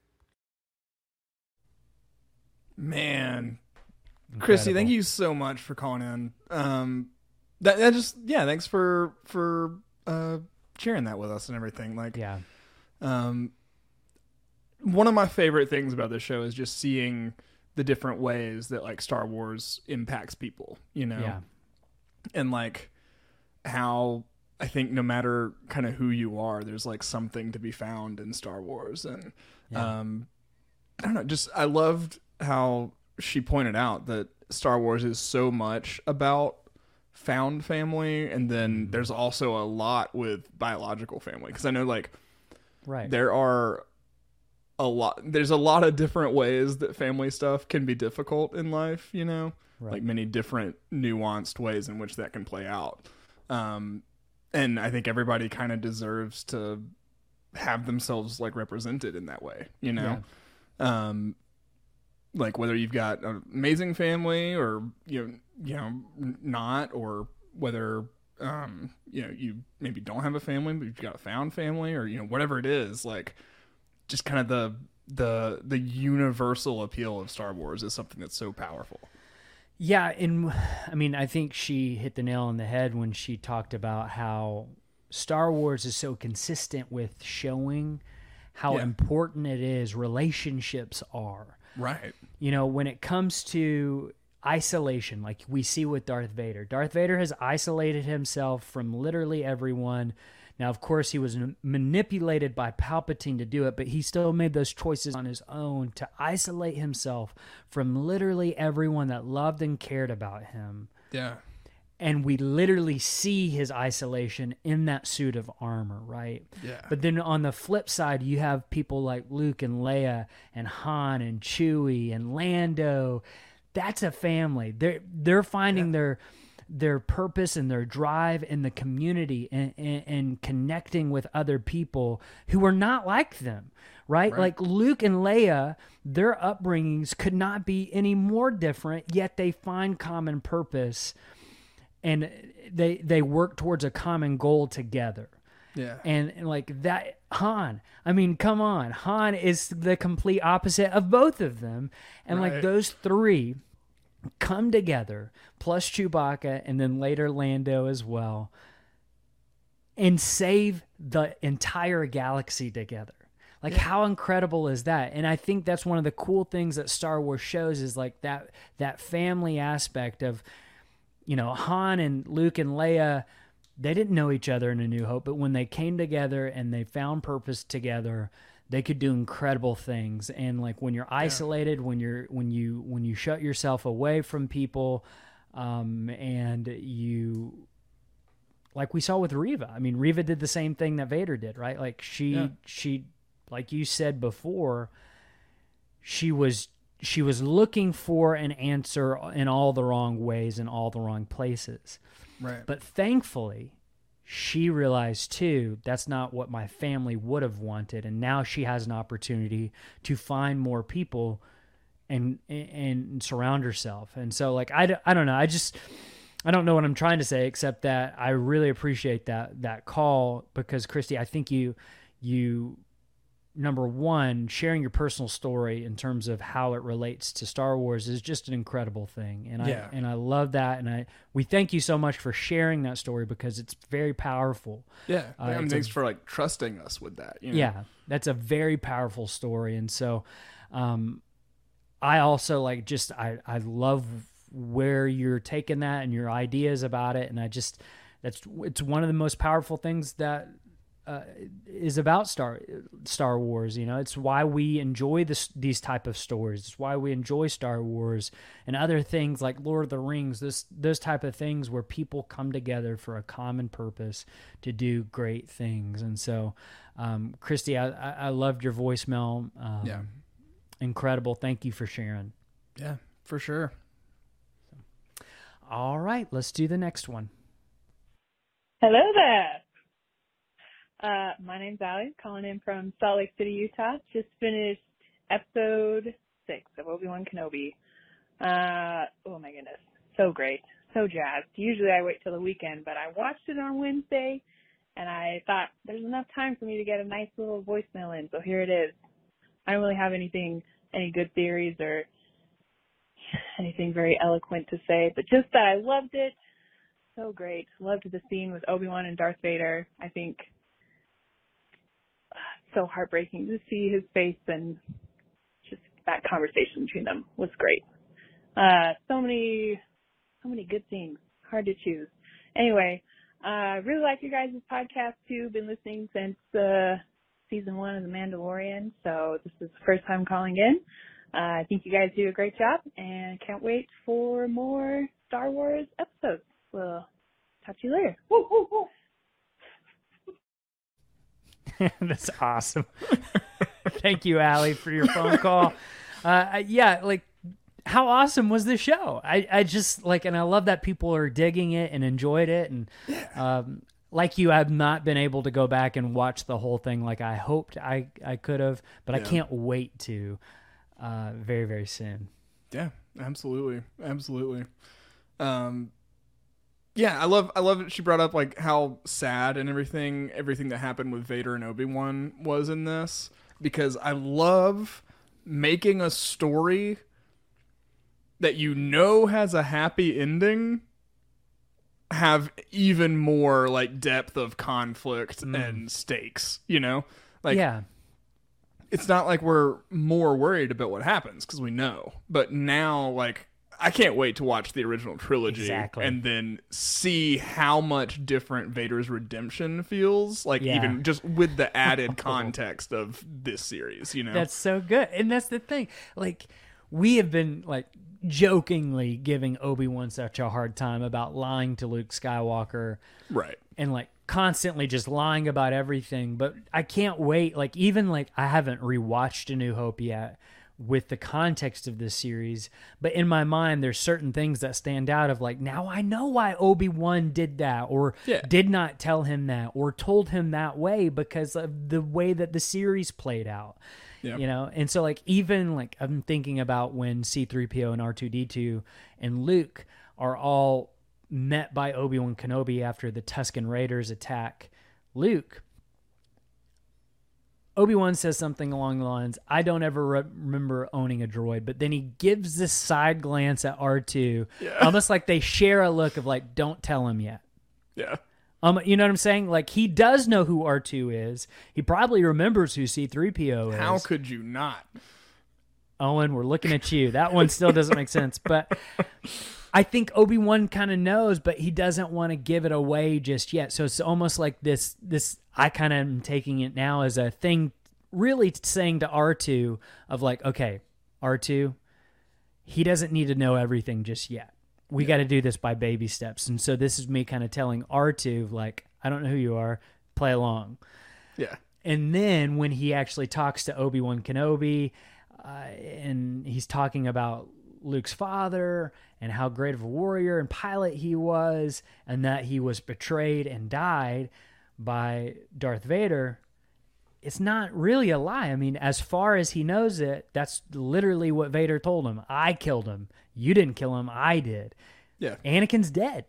Man. Christy, thank you so much for calling in. Um, that, that just, yeah, thanks for, for, uh, sharing that with us and everything. Like, yeah. Um, one of my favorite things about this show is just seeing the different ways that like Star Wars impacts people, you know? Yeah. And like how I think no matter kind of who you are, there's like something to be found in Star Wars. And, yeah. um, I don't know, just, I loved how she pointed out that Star Wars is so much about found family. And then there's also a lot with biological family. Cause I know like, right. there are a lot, there's a lot of different ways that family stuff can be difficult in life, you know, right. like many different nuanced ways in which that can play out. Um, and I think everybody kind of deserves to have themselves like represented in that way, you know? Yeah. Um, like whether you've got an amazing family or, you know, you know, not, or whether, um, you know, you maybe don't have a family, but you've got a found family or, you know, whatever it is, like just kind of the, the, the universal appeal of Star Wars is something that's so powerful. Yeah. And I mean, I think she hit the nail on the head when she talked about how Star Wars is so consistent with showing how yeah. important it is relationships are. Right. You know, when it comes to isolation, like we see with Darth Vader. Darth Vader has isolated himself from literally everyone. Now, of course, he was manipulated by Palpatine to do it, but he still made those choices on his own to isolate himself from literally everyone that loved and cared about him. Yeah. And we literally see his isolation in that suit of armor, right? Yeah. But then on the flip side, you have people like Luke and Leia and Han and Chewie and Lando. That's a family. They're they're finding yeah. their their purpose and their drive in the community and, and, and connecting with other people who are not like them, right? right? Like Luke and Leia, their upbringings could not be any more different, yet they find common purpose and they they work towards a common goal together. Yeah. And, and like that, Han, I mean, come on. Han is the complete opposite of both of them. And right. like those three come together, plus Chewbacca and then later Lando as well, and save the entire galaxy together. Like yeah. how incredible is that? And I think that's one of the cool things that Star Wars shows is like that that family aspect of, you know, Han and Luke and Leia, they didn't know each other in A New Hope, but when they came together and they found purpose together, they could do incredible things. And like when you're isolated, yeah. when you're when you when you shut yourself away from people, um, and you, like we saw with Reva. I mean, Reva did the same thing that Vader did, right? Like she yeah. she, like you said before, she was she was looking for an answer in all the wrong ways, in all the wrong places. Right. But thankfully, she realized too, that's not what my family would have wanted. And now she has an opportunity to find more people and, and surround herself. And so like, I, I don't know. I just, I don't know what I'm trying to say, except that I really appreciate that, that call because Christy, I think you, you, number one, sharing your personal story in terms of how it relates to Star Wars is just an incredible thing. And yeah. I and I love that. And I we thank you so much for sharing that story because it's very powerful. Yeah. Uh, I mean, thanks a, for like trusting us with that. You know? Yeah. That's a very powerful story. And so um, I also like just I, I love where you're taking that and your ideas about it. And I just that's it's one of the most powerful things that Uh, is about Star Star Wars. You know, it's why we enjoy this these type of stories. It's why we enjoy Star Wars and other things like Lord of the Rings. This those type of things where people come together for a common purpose to do great things. And so, um, Christy, I, I, I loved your voicemail. Um, yeah, incredible. Thank you for sharing. Yeah, for sure. All right, let's do the next one. Hello there. Uh, my name's Allie, calling in from Salt Lake City, Utah. Just finished episode six of Obi-Wan Kenobi. Uh, oh my goodness. So great. So jazzed. Usually I wait till the weekend, but I watched it on Wednesday and I thought there's enough time for me to get a nice little voicemail in. So here it is. I don't really have anything, any good theories or anything very eloquent to say, but just that I loved it. So great. Loved the scene with Obi-Wan and Darth Vader. I think so heartbreaking to see his face and just that conversation between them was great. Uh, so many, so many good things. Hard to choose. Anyway, I uh, really like you guys' podcast too. Been listening since uh, season one of The Mandalorian, so this is the first time calling in. Uh, I think you guys do a great job, and can't wait for more Star Wars episodes. We'll talk to you later. Woo, woo, woo. That's awesome. Thank you, Allie, for your phone call. Uh, yeah, like, how awesome was the show? I, I just, like, and I love that people are digging it and enjoyed it. And um, like you, I've not been able to go back and watch the whole thing like I hoped I, I could have, but yeah. I can't wait to uh, very, very soon. Yeah, absolutely. Absolutely. Um, Yeah, I love I love that she brought up like how sad and everything everything that happened with Vader and Obi-Wan was in this, because I love making a story that you know has a happy ending have even more like depth of conflict mm. and stakes, you know? Like yeah. It's not like we're more worried about what happens because we know. But now like I can't wait to watch the original trilogy Exactly. and then see how much different Vader's redemption feels, like Yeah. even just with the added context of this series, you know? That's so good. And that's the thing. Like, we have been, like, jokingly giving Obi-Wan such a hard time about lying to Luke Skywalker. Right. And, like, constantly just lying about everything. But I can't wait. Like, even, like, I haven't rewatched A New Hope yet with the context of this series. But in my mind, there's certain things that stand out of, like, now I know why Obi-Wan did that or Yeah. did not tell him that or told him that way because of the way that the series played out. Yeah. You know, and so like even like I'm thinking about when C three P O and R two D two and Luke are all met by Obi-Wan Kenobi after the Tusken Raiders attack Luke. Obi-Wan says something along the lines, I don't ever re- remember owning a droid, but then he gives this side glance at R two, Yeah. almost like they share a look of like, don't tell him yet. Yeah. Um, you know what I'm saying? Like, he does know who R two is. He probably remembers who C three P O is. How could you not? Owen, we're looking at you. That one still doesn't make sense. But I think Obi-Wan kind of knows, but he doesn't want to give it away just yet. So it's almost like this, this I kind of am taking it now as a thing, really saying to R two of like, okay, R two, he doesn't need to know everything just yet. We got to do this by baby steps. And so this is me kind of telling R two, like, I don't know who you are, play along. Yeah. And then when he actually talks to Obi-Wan Kenobi, uh, and he's talking about Luke's father and how great of a warrior and pilot he was, and that he was betrayed and died by Darth Vader, it's not really a lie. I mean, as far as he knows it, that's literally what Vader told him. I killed him. You didn't kill him. I did. Yeah. Anakin's dead.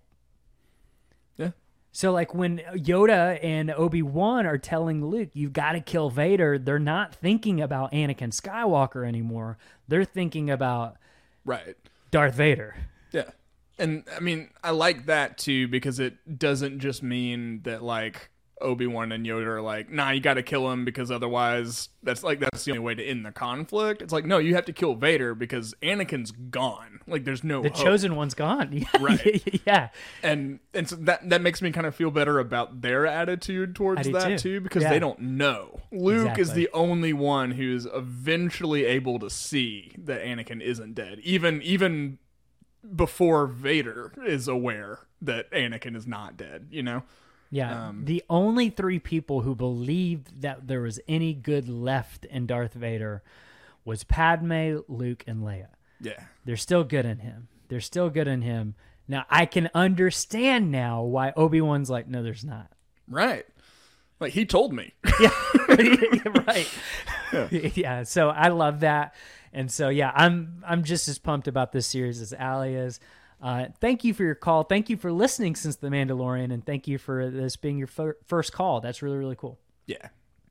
Yeah. So, like, when Yoda and Obi-Wan are telling Luke, you've got to kill Vader, they're not thinking about Anakin Skywalker anymore. They're thinking about Right. Darth Vader. Yeah. And I mean, I like that too because it doesn't just mean that like Obi-Wan and Yoda are like, nah, you got to kill him because otherwise that's like that's the only way to end the conflict. It's like, no, you have to kill Vader because Anakin's gone. Like there's no The hope. chosen one's gone. Right. Yeah. And and so that that makes me kind of feel better about their attitude I towards do that too. too, because Yeah. they don't know. Luke is Exactly. the only one who's eventually able to see that Anakin isn't dead. Even even before Vader is aware that Anakin is not dead, you know? Yeah. Um, the only three people who believed that there was any good left in Darth Vader was Padme, Luke, and Leia. Yeah. They're still good in him. They're still good in him. Now, I can understand now why Obi-Wan's like, no, there's not. Right. Like he told me. Yeah, right. Yeah. yeah, so I love that. And so, yeah, I'm I'm just as pumped about this series as Allie is. Uh, thank you for your call. Thank you for listening since The Mandalorian, and thank you for this being your fir- first call. That's really, really cool. Yeah.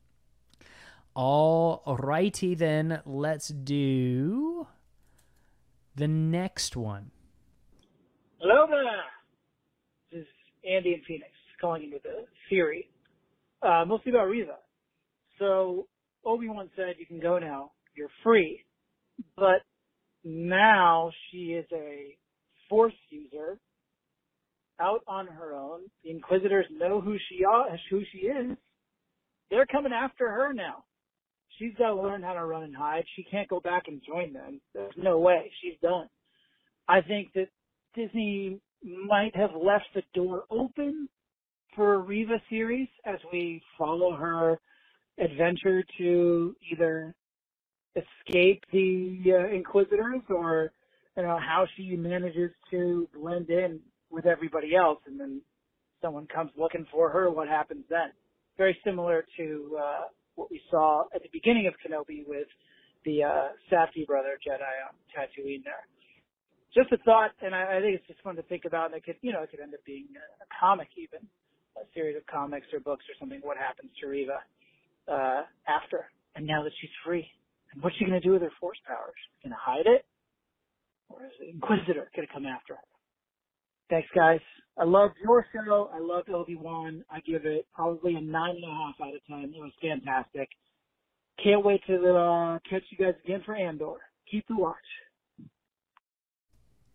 All righty then, let's do the next one. Hello there. This is Andy in Phoenix calling in with a theory, uh, mostly about Reva. So Obi-Wan said you can go now. You're free. But now she is a Force user out on her own. The Inquisitors know who she are, who she is. They're coming after her now. She's got to learn how to run and hide. She can't go back and join them. There's no way. She's done. I think that Disney might have left the door open for a Reva series as we follow her adventure to either escape the uh, Inquisitors or, you know, how she manages to blend in with everybody else, and then someone comes looking for her, what happens then? Very similar to uh, what we saw at the beginning of Kenobi with the uh, Safdie brother Jedi on Tatooine there. Just a thought, and I, I think it's just fun to think about, and it could, you know, it could end up being a, a comic even, a series of comics or books or something, what happens to Reva uh, after, and now that she's free. And what's she going to do with her Force powers? Going to hide it? Or is the Inquisitor going to come after her? Thanks, guys. I loved your show. I loved Obi-Wan. I give it probably a nine and a half out of ten. It was fantastic. Can't wait to uh, catch you guys again for Andor. Keep the watch.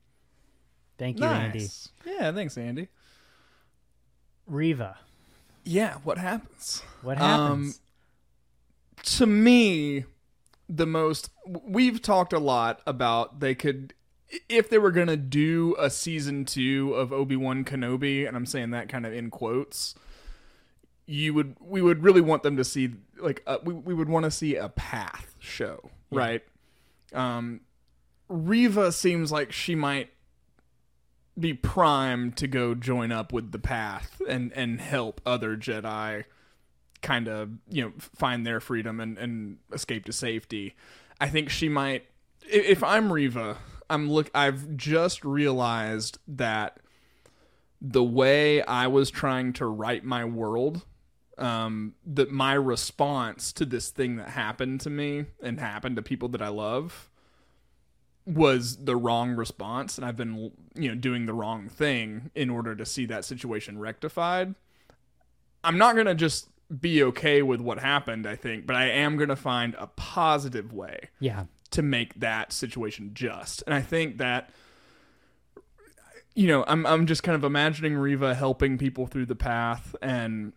Thank you, nice. Andy. Yeah, thanks, Andy. Reva. Yeah, what happens? What happens? Um, to me, the most... We've talked a lot about they could... If they were going to do a season two of Obi-Wan Kenobi, and I'm saying that kind of in quotes, you would we would really want them to see... like uh, we, we would want to see a path show, yeah. right? Um, Reva seems like she might be primed to go join up with the path and, and help other Jedi kind of, you know, find their freedom and, and escape to safety. I think she might, if I'm Reva, I'm look, I've just realized that the way I was trying to write my world, um, that my response to this thing that happened to me and happened to people that I love was the wrong response, and I've been, you know, doing the wrong thing in order to see that situation rectified. I'm not going to just be okay with what happened, I think, but I am going to find a positive way yeah. to make that situation just. And I think that, you know, I'm I'm just kind of imagining Reva helping people through the path, and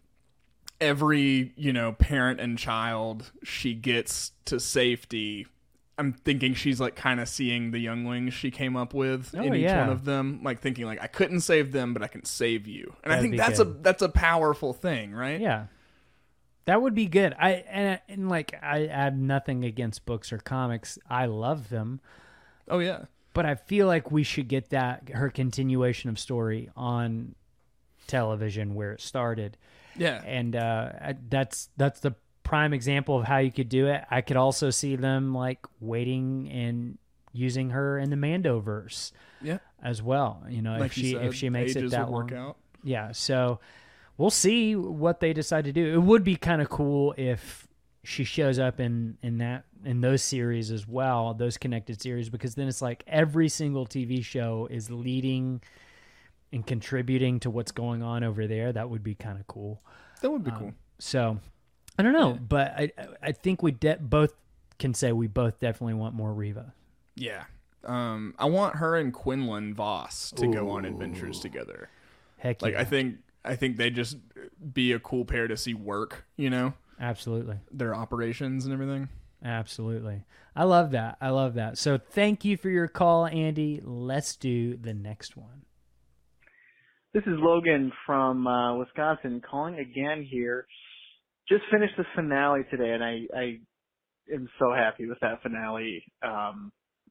every, you know, parent and child she gets to safety, I'm thinking she's like kind of seeing the younglings she came up with oh, in each yeah. one of them, like thinking like, I couldn't save them, but I can save you. And That'd I think that's good. a that's a powerful thing, right? Yeah. That would be good. I and, and like I have nothing against books or comics. I love them. Oh yeah. But I feel like we should get that her continuation of story on television where it started. Yeah. And uh, I, that's that's the prime example of how you could do it. I could also see them like waiting and using her in the Mandoverse, yeah, as well. You know, like if she said, if she makes it that work long. out. Yeah, so we'll see what they decide to do. It would be kind of cool if she shows up in in that in those series as well, those connected series, because then it's like every single T V show is leading and contributing to what's going on over there. That would be kind of cool. That would be um, cool. So I don't know, yeah. but I I think we de- both can say we both definitely want more Reva. Yeah. Um, I want her and Quinlan Voss to Ooh. go on adventures together. Heck like yeah. I think I think they just be a cool pair to see work, you know? Absolutely. Their operations and everything. Absolutely. I love that. I love that. So thank you for your call, Andy. Let's do the next one. This is Logan from uh, Wisconsin calling again here. Just finished the finale today, and I, I am so happy with that finale. Um,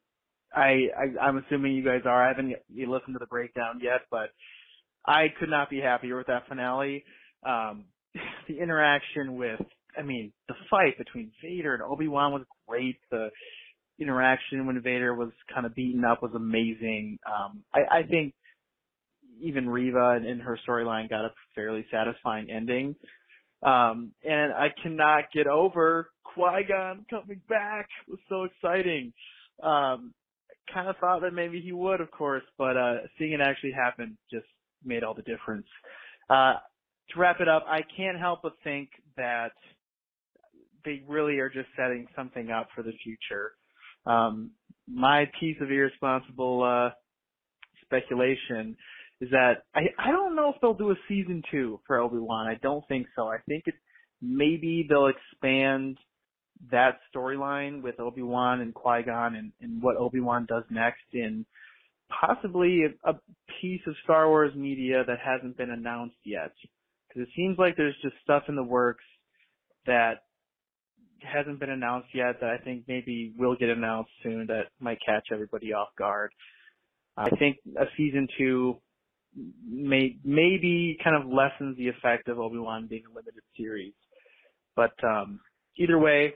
I, I, I'm assuming you guys are. I haven't you listened to the breakdown yet, but I could not be happier with that finale. Um, the interaction with, I mean, the fight between Vader and Obi-Wan was great. The interaction when Vader was kind of beaten up was amazing. Um, I, I think even Reva and, and her storyline got a fairly satisfying ending. Um, and I cannot get over Qui-Gon coming back. It was so exciting. Um, kind of thought that maybe he would, of course, but uh, seeing it actually happen just made all the difference. Uh, to wrap it up, I can't help but think that they really are just setting something up for the future. Um, my piece of irresponsible uh, speculation is that I, I don't know if they'll do a season two for Obi-Wan. I don't think so. I think it, maybe they'll expand that storyline with Obi-Wan and Qui-Gon and, and what Obi-Wan does next in possibly a, a piece of Star Wars media that hasn't been announced yet. Because it seems like there's just stuff in the works that hasn't been announced yet that I think maybe will get announced soon that might catch everybody off guard. I think a season two may maybe kind of lessens the effect of Obi-Wan being a limited series. But um, either way,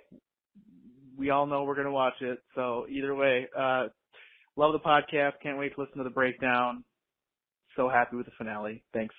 we all know we're going to watch it. So either way, uh, love the podcast. Can't wait to listen to the breakdown. So happy with the finale. Thanks.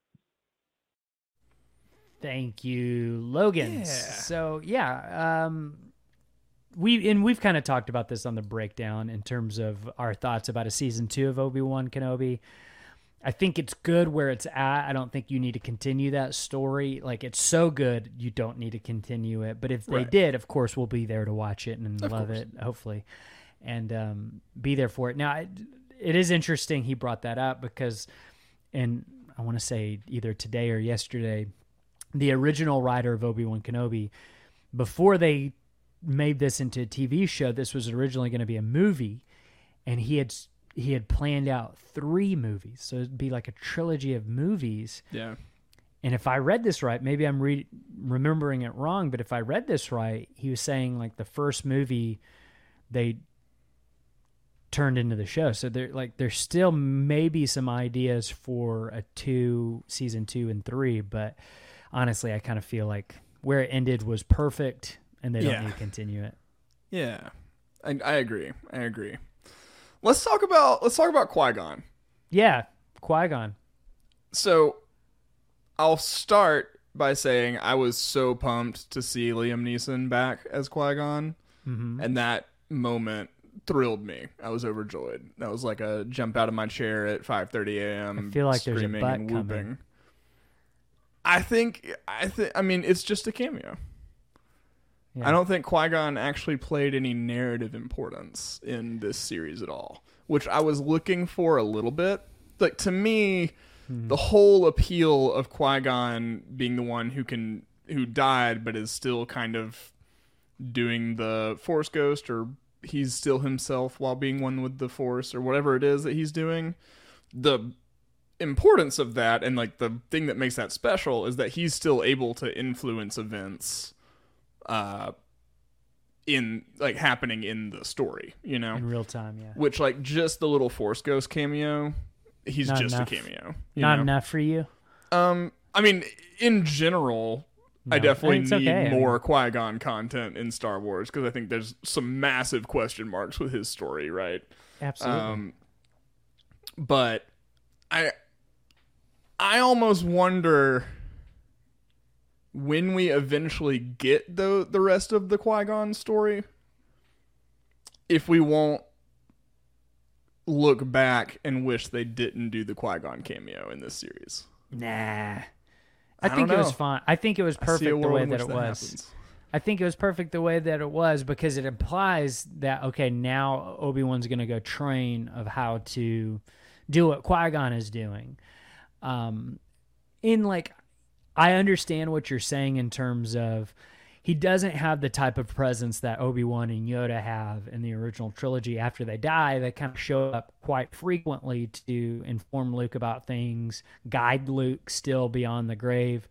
Thank you, Logan. Yeah. So yeah, um, we and we've kind of talked about this on the breakdown in terms of our thoughts about a season two of Obi-Wan Kenobi. I think it's good where it's at. I don't think you need to continue that story. Like, it's so good, you don't need to continue it. But if they Right. did, of course, we'll be there to watch it and Of love course. it, hopefully, and um, be there for it. Now, I, it is interesting he brought that up because, and I want to say either today or yesterday, the original writer of Obi-Wan Kenobi, before they made this into a T V show, this was originally going to be a movie, and he had he had planned out three movies, so it'd be like a trilogy of movies. Yeah. And if I read this right, maybe I'm re- remembering it wrong, but if I read this right, he was saying like the first movie they turned into the show. So there, like, there's still maybe some ideas for a two season two and three, but honestly, I kind of feel like where it ended was perfect, and they don't Yeah. need to continue it. Yeah, I, I agree. I agree. Let's talk about let's talk about Qui-Gon. Yeah, Qui-Gon. So, I'll start by saying I was so pumped to see Liam Neeson back as Qui-Gon, Mm-hmm. and that moment thrilled me. I was overjoyed. That was like a jump out of my chair at five thirty a.m. I feel like there's a screaming butt and coming. whooping. I think I think I mean it's just a cameo. Yeah. I don't think Qui-Gon actually played any narrative importance in this series at all, which I was looking for a little bit. Like, to me, Hmm. the whole appeal of Qui-Gon being the one who can who died but is still kind of doing the Force Ghost, or he's still himself while being one with the Force, or whatever it is that he's doing. The importance of that, and like the thing that makes that special, is that he's still able to influence events uh in like happening in the story, you know, In real time, yeah. which, like, just the little Force Ghost cameo, he's Not just enough. a cameo, you Not know? enough for you? um I mean, in general, I No, definitely it's need okay. I more mean- Qui-Gon content in Star Wars, because I think there's some massive question marks with his story, right? Absolutely. Um, but I, I almost wonder when we eventually get the the rest of the Qui-Gon story, if we won't look back and wish they didn't do the Qui-Gon cameo in this series. Nah. I, I don't think it was know. fine. I think it was I see a perfect the world way in that which it that was. happens. I think it was perfect the way that it was, because it implies that, okay, now Obi-Wan's going to go train of how to do what Qui-Gon is doing. Um, in like, I understand what you're saying in terms of he doesn't have the type of presence that Obi-Wan and Yoda have in the original trilogy. After they die, they kind of show up quite frequently to inform Luke about things, guide Luke still beyond the grave.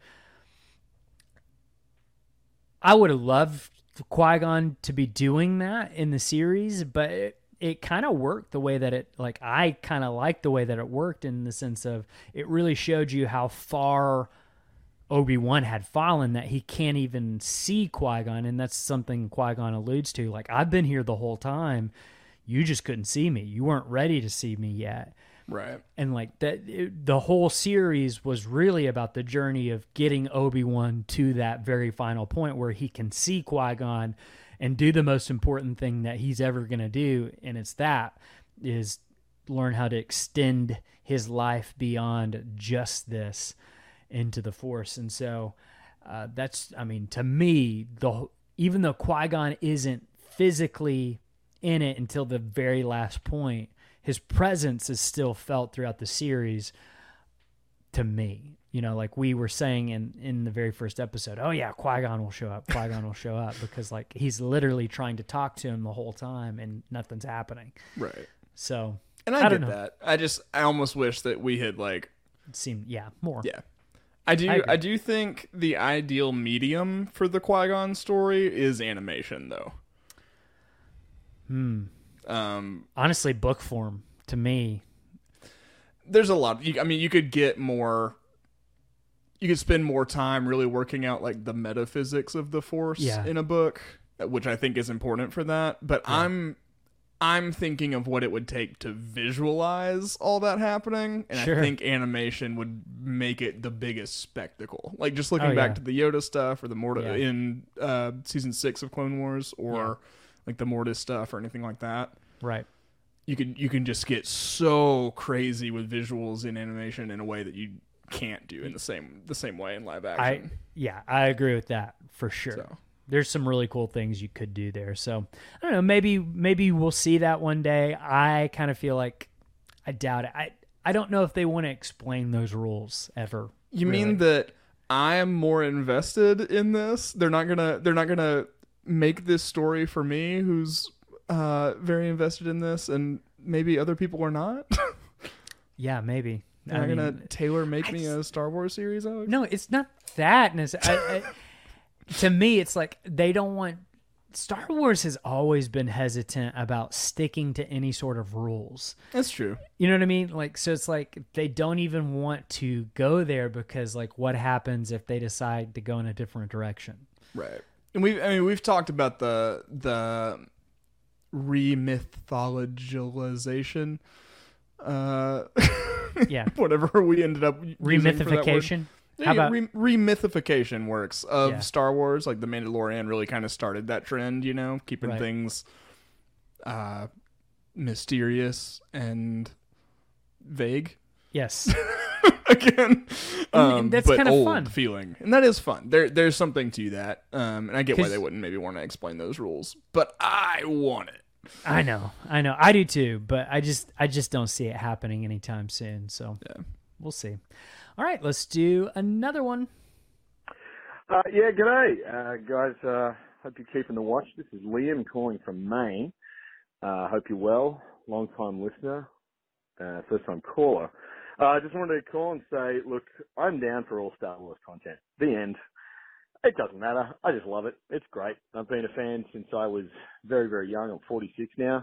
I would have loved Qui-Gon to be doing that in the series, but it, it kind of worked the way that it, like, I kind of liked the way that it worked, in the sense of it really showed you how far Obi-Wan had fallen, that he can't even see Qui-Gon, and that's something Qui-Gon alludes to. Like, I've been here the whole time. You just couldn't see me. You weren't ready to see me yet. Right. And like that, it, the whole series was really about the journey of getting Obi-Wan to that very final point where he can see Qui-Gon and do the most important thing that he's ever going to do. And it's that is learn how to extend his life beyond just this into the Force. And so uh, that's, I mean, to me, the even though Qui-Gon isn't physically in it until the very last point, his presence is still felt throughout the series to me. You know, like we were saying in, in the very first episode, oh yeah, Qui-Gon will show up, Qui-Gon will show up, because like he's literally trying to talk to him the whole time and nothing's happening. Right. So, And I, I get don't know. that. I just, I almost wish that we had, like, It seemed, yeah, more. yeah. I do, I I, agree. do think the ideal medium for the Qui-Gon story is animation, though. Hmm. Um, Honestly, book form to me. there's a lot. You, I mean, you could get more. You could spend more time really working out like the metaphysics of the Force Yeah. in a book, which I think is important for that. But Yeah. I'm, I'm thinking of what it would take to visualize all that happening, and Sure. I think animation would make it the biggest spectacle. Like just looking Oh, back yeah. to the Yoda stuff, or the Mortis Yeah. in uh, season six of Clone Wars, or Yeah. like the Mortis stuff, or anything like that. Right. You can you can just get so crazy with visuals in animation in a way that you can't do in the same the same way in live I action. yeah, I agree with that for sure. So. There's some really cool things you could do there. So I don't know, maybe maybe we'll see that one day. I kind of feel like I doubt it. I I don't know if they want to explain those rules ever. You really. mean that I am more invested in this? They're not gonna they're not gonna make this story for me, who's uh, very invested in this, and maybe other people are not. Yeah, maybe. They're not gonna tailor make I me just, a Star Wars series, Alex? No, it's not that. I, I, to me, it's like they don't want. Star Wars has always been hesitant about sticking to any sort of rules. That's true. You know what I mean? Like, so it's like they don't even want to go there because, like, what happens if they decide to go in a different direction? Right. And we, I mean, we've talked about the the remythologization. Uh, yeah. Whatever we ended up remythification. How about re- remythification works of yeah. Star Wars? Like the Mandalorian really kind of started that trend, you know, keeping right. things uh, mysterious and vague. Yes. Again, um, and that's but kind of old fun feeling, and that is fun. There, there's something to that, um, and I get why they wouldn't maybe want to explain those rules, but I want it. I know, I know, I do too, but I just, I just don't see it happening anytime soon. So yeah, we'll see. All right, let's do another one. Uh, yeah, g'day, uh, guys. Uh, hope you're keeping the watch. This is Liam calling from Maine. Uh, hope you're well. Long time listener, uh, first time caller. I uh, just wanted to call and say, look, I'm down for all Star Wars content. The end. It doesn't matter. I just love it. It's great. I've been a fan since I was very, very young. I'm forty-six now.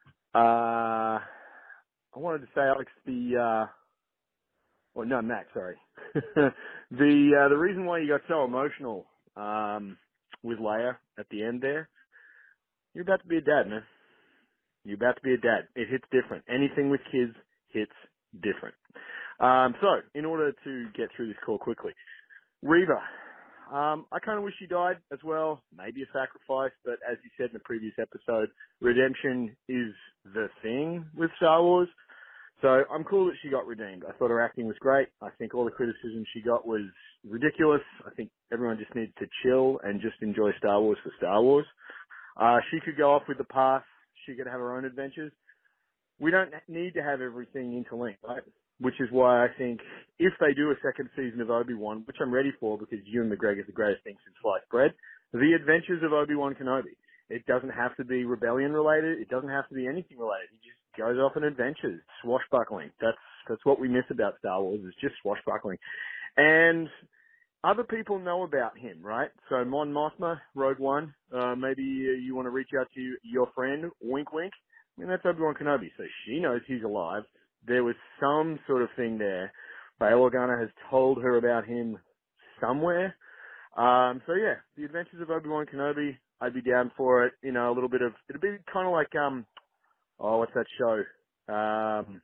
Uh, I wanted to say, Alex, the, uh, well, no, Max, sorry. the, uh, the reason why you got so emotional, um, with Leia at the end there, you're about to be a dad, man. You're about to be a dad. It hits different. Anything with kids hits different. Um, so, in order to get through this call quickly, Reva, um, I kind of wish she died as well. Maybe a sacrifice, but as you said in the previous episode, redemption is the thing with Star Wars. So I'm cool that she got redeemed. I thought her acting was great. I think all the criticism she got was ridiculous. I think everyone just needs to chill and just enjoy Star Wars for Star Wars. Uh, she could go off with the path. She could have her own adventures. We don't need to have everything interlinked, right? Which is why I think if they do a second season of Obi-Wan, which I'm ready for because Ewan McGregor is the greatest thing since sliced bread, the adventures of Obi-Wan Kenobi. It doesn't have to be rebellion related. It doesn't have to be anything related. He just goes off on adventures, swashbuckling. That's that's what we miss about Star Wars is just swashbuckling. And other people know about him, right? So Mon Mothma, Rogue One, uh, maybe you want to reach out to your friend, wink wink. I mean, that's Obi-Wan Kenobi, so she knows he's alive. There was some sort of thing there. Bail Organa has told her about him somewhere. Um, so yeah, the adventures of Obi-Wan Kenobi, I'd be down for it. You know, a little bit of, it'd be kind of like, um, oh, what's that show? Um,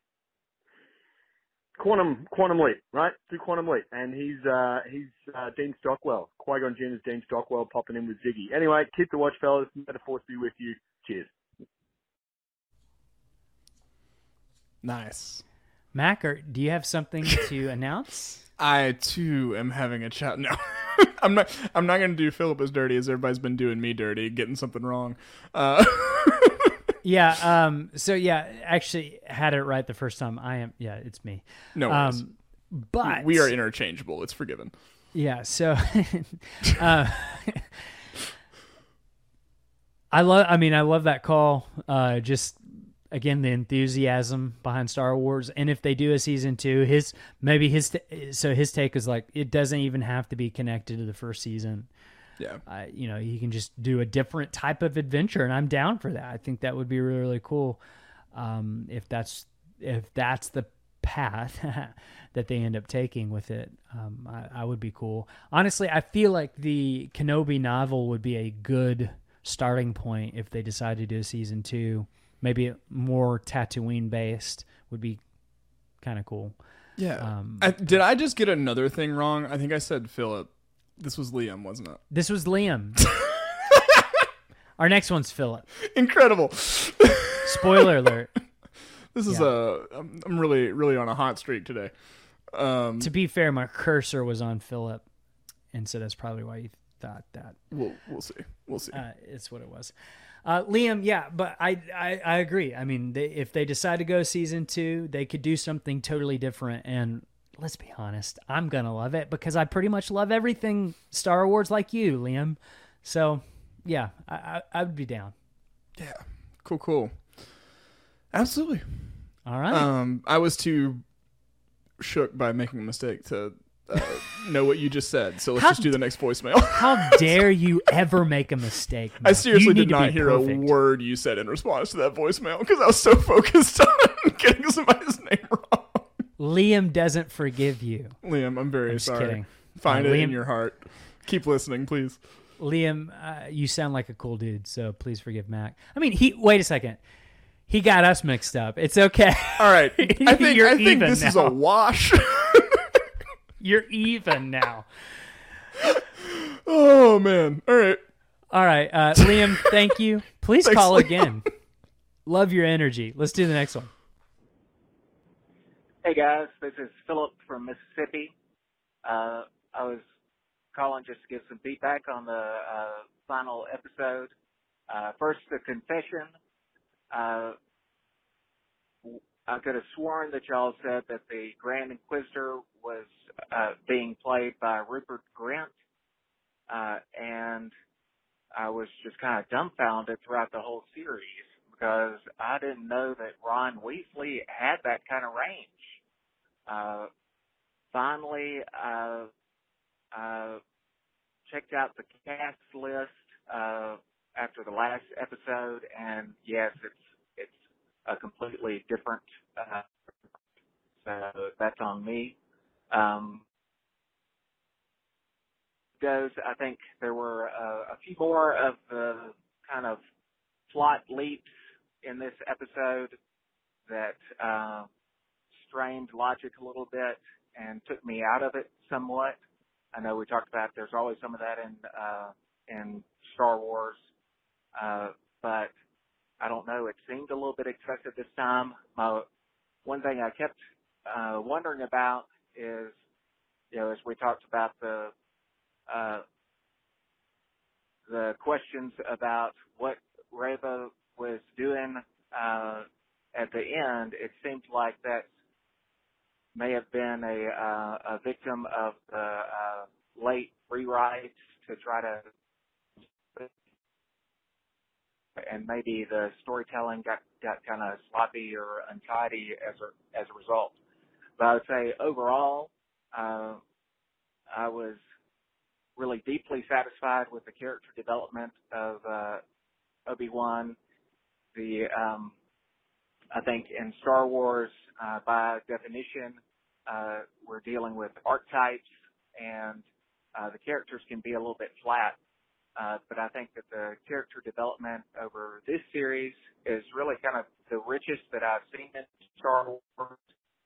Quantum, Quantum Leap, right? Do Quantum Leap. And he's, uh, he's, uh, Dean Stockwell. Qui-Gon Jinn is Dean Stockwell popping in with Ziggy. Anyway, keep the watch, fellas. May the force be with you. Cheers. Nice. Mac, or do you have something to announce? I too am having a chat. No, I'm not. I'm not going to do Philip as dirty as everybody's been doing me dirty, getting something wrong. Uh. yeah. Um. So yeah, actually had it right the first time. I am. Yeah, it's me. No worries. Um, but we are interchangeable. It's forgiven. Yeah. So. uh, I love. I mean, I love that call. Uh, just. Again, the enthusiasm behind Star Wars, and if they do a season two, his maybe his t- so his take is like it doesn't even have to be connected to the first season. Yeah, uh, you know, he can just do a different type of adventure, and I'm down for that. I think that would be really, really cool. Um, if that's if that's the path that they end up taking with it, um, I, I would be cool. Honestly, I feel like the Kenobi novel would be a good starting point if they decide to do a season two. Maybe more Tatooine based would be kind of cool. Yeah. Um, I, did I just get another thing wrong? I think I said Philip. This was Liam, wasn't it? This was Liam. Our next one's Philip. Incredible. Spoiler alert. This is yeah. a. I'm, I'm really, really on a hot streak today. Um, to be fair, my cursor was on Philip, and so that's probably why you thought that. We'll we'll see. We'll see. Uh, it's what it was. Uh, Liam, yeah, but I, I, I agree. I mean, they, if they decide to go season two, they could do something totally different. And let's be honest, I'm going to love it because I pretty much love everything Star Wars like you, Liam. So, yeah, I, I, I would be down. Yeah, cool, cool. Absolutely. All right. Um, I was too shook by making a mistake to uh, know what you just said. So let's How just do the next voicemail. How dare you ever make a mistake, Mark? I seriously You need did to not be hear perfect. a word you said in response to that voicemail because I was so focused on getting somebody's name wrong. Liam doesn't forgive you. Liam, I'm very I'm just sorry. kidding. Find Uh, it Liam- in your heart. Keep listening, please. Liam, uh, you sound like a cool dude, so please forgive Mac. I mean, he. Wait a second. He got us mixed up. It's okay. All right. I think, You're I think even this now. is a wash. You're even now. Oh, man. All right. All right. Uh, Liam, thank you. Please Thanks, call Liam. again. Love your energy. Let's do the next one. Hey guys, this is Philip from Mississippi. Uh, I was calling just to give some feedback on the uh, final episode. Uh, first, the confession. Uh, I could have sworn that y'all said that the Grand Inquisitor was uh, being played by Rupert Grint, uh, and I was just kind of dumbfounded throughout the whole series because I didn't know that Ron Weasley had that kind of range. Uh, finally, uh, uh, checked out the cast list, uh, after the last episode, and yes, it's, it's a completely different, uh, so that's on me. Um, goes, I think there were uh, a few more of the kind of plot leaps in this episode that, uh, strained logic a little bit and took me out of it somewhat. I know we talked about there's always some of that in uh, in Star Wars, uh, but I don't know. It seemed a little bit excessive this time. My one thing I kept uh, wondering about is, you know, as we talked about the uh, the questions about what Reva was doing uh, at the end, it seemed like that may have been a uh, a victim of the uh, late rewrites to try to, and maybe the storytelling got got kind of sloppy or untidy as a as a result. But I would say overall, uh, I was really deeply satisfied with the character development of uh, Obi-Wan. The um, I think in Star Wars, uh, by definition, uh, we're dealing with archetypes, and uh, the characters can be a little bit flat. Uh, but I think that the character development over this series is really kind of the richest that I've seen in Star Wars.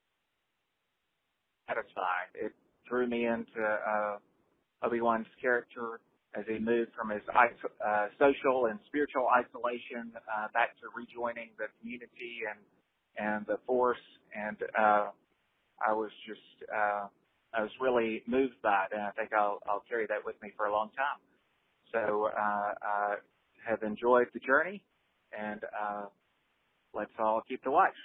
Satisfied. It drew me into uh, Obi-Wan's character as he moved from his uh, social and spiritual isolation uh, back to rejoining the community and and the Force, and uh, I was just uh, I was really moved by it, and I think I'll I'll carry that with me for a long time. So uh, I have enjoyed the journey, and uh, let's all keep the watch.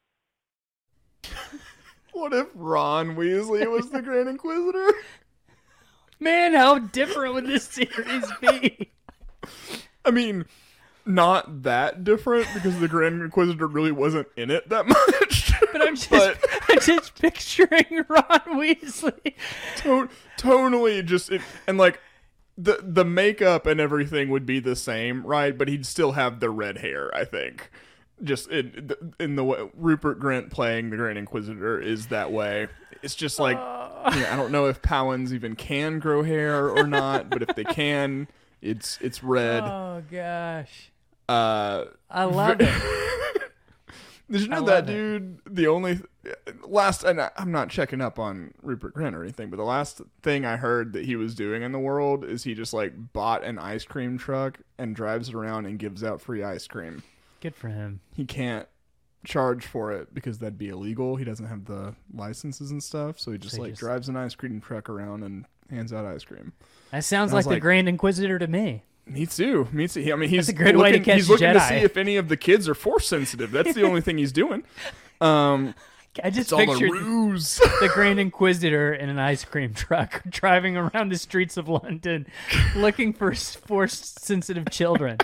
What if Ron Weasley was the Grand Inquisitor? Man, how different would this series be? I mean, not that different because the Grand Inquisitor really wasn't in it that much. But I'm just, but, I'm just picturing Ron Weasley. To- tonally just, it, and like, the the makeup and everything would be the same, right? But he'd still have the red hair, I think. Just in, in the way Rupert Grint playing the Grand Inquisitor is that way. It's just like, uh, you know, I don't know if Palins even can grow hair or not, but if they can, it's it's red. Oh gosh. Uh, I love it. Did you know that dude? It. The only last, and I'm not checking up on Rupert Grint or anything, but the last thing I heard that he was doing in the world is he just like bought an ice cream truck and drives around and gives out free ice cream. Good for him. He can't charge for it because that'd be illegal. He doesn't have the licenses and stuff, so he just so like just... drives an ice cream truck around and hands out ice cream. That sounds like the like, Grand Inquisitor to me. Me too. Me too. I mean, he's That's a great looking, way to catch he's looking Jedi. to see if any of the kids are force sensitive. That's the only thing he's doing. Um, I just it's all a pictured ruse. the Grand Inquisitor in an ice cream truck driving around the streets of London looking for force-sensitive children.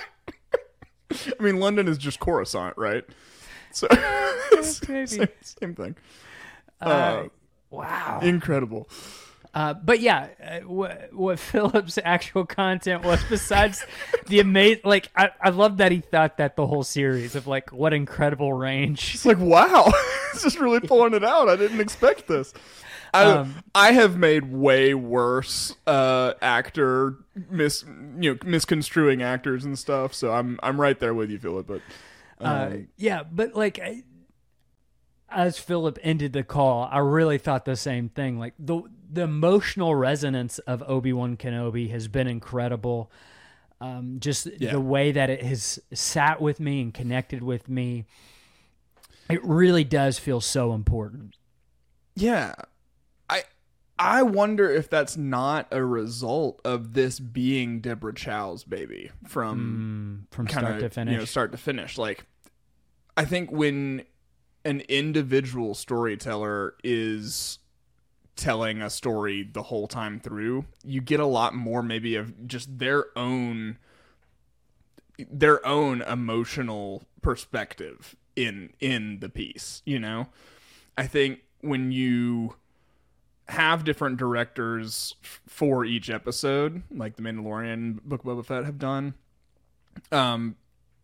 I mean, London is just Coruscant, right? So Maybe. same, same thing. Uh, Uh, wow. Incredible. Uh, but yeah, uh, what, what Philip's actual content was, besides the amazing, like, I, I love that he thought that the whole series of, like, what incredible range. It's like, wow, it's just really pulling it out. I didn't expect this. I, Um, I have made way worse uh, actor mis you know misconstruing actors and stuff. So I'm I'm right there with you, Philip. But um, Uh, yeah, but like I, as Philip ended the call, I really thought the same thing. Like the the emotional resonance of Obi-Wan Kenobi has been incredible. Um, just Yeah. the way that it has sat with me and connected with me, it really does feel so important. yeah, I I wonder if that's not a result of this being Deborah Chow's baby from Mm, from kinda, start to finish. You know, start to finish. Like, I think when an individual storyteller is telling a story the whole time through, you get a lot more maybe of just their own their own emotional perspective in in the piece, you know? I think when you have different directors f- for each episode, like The Mandalorian, Book of Boba Fett have done, um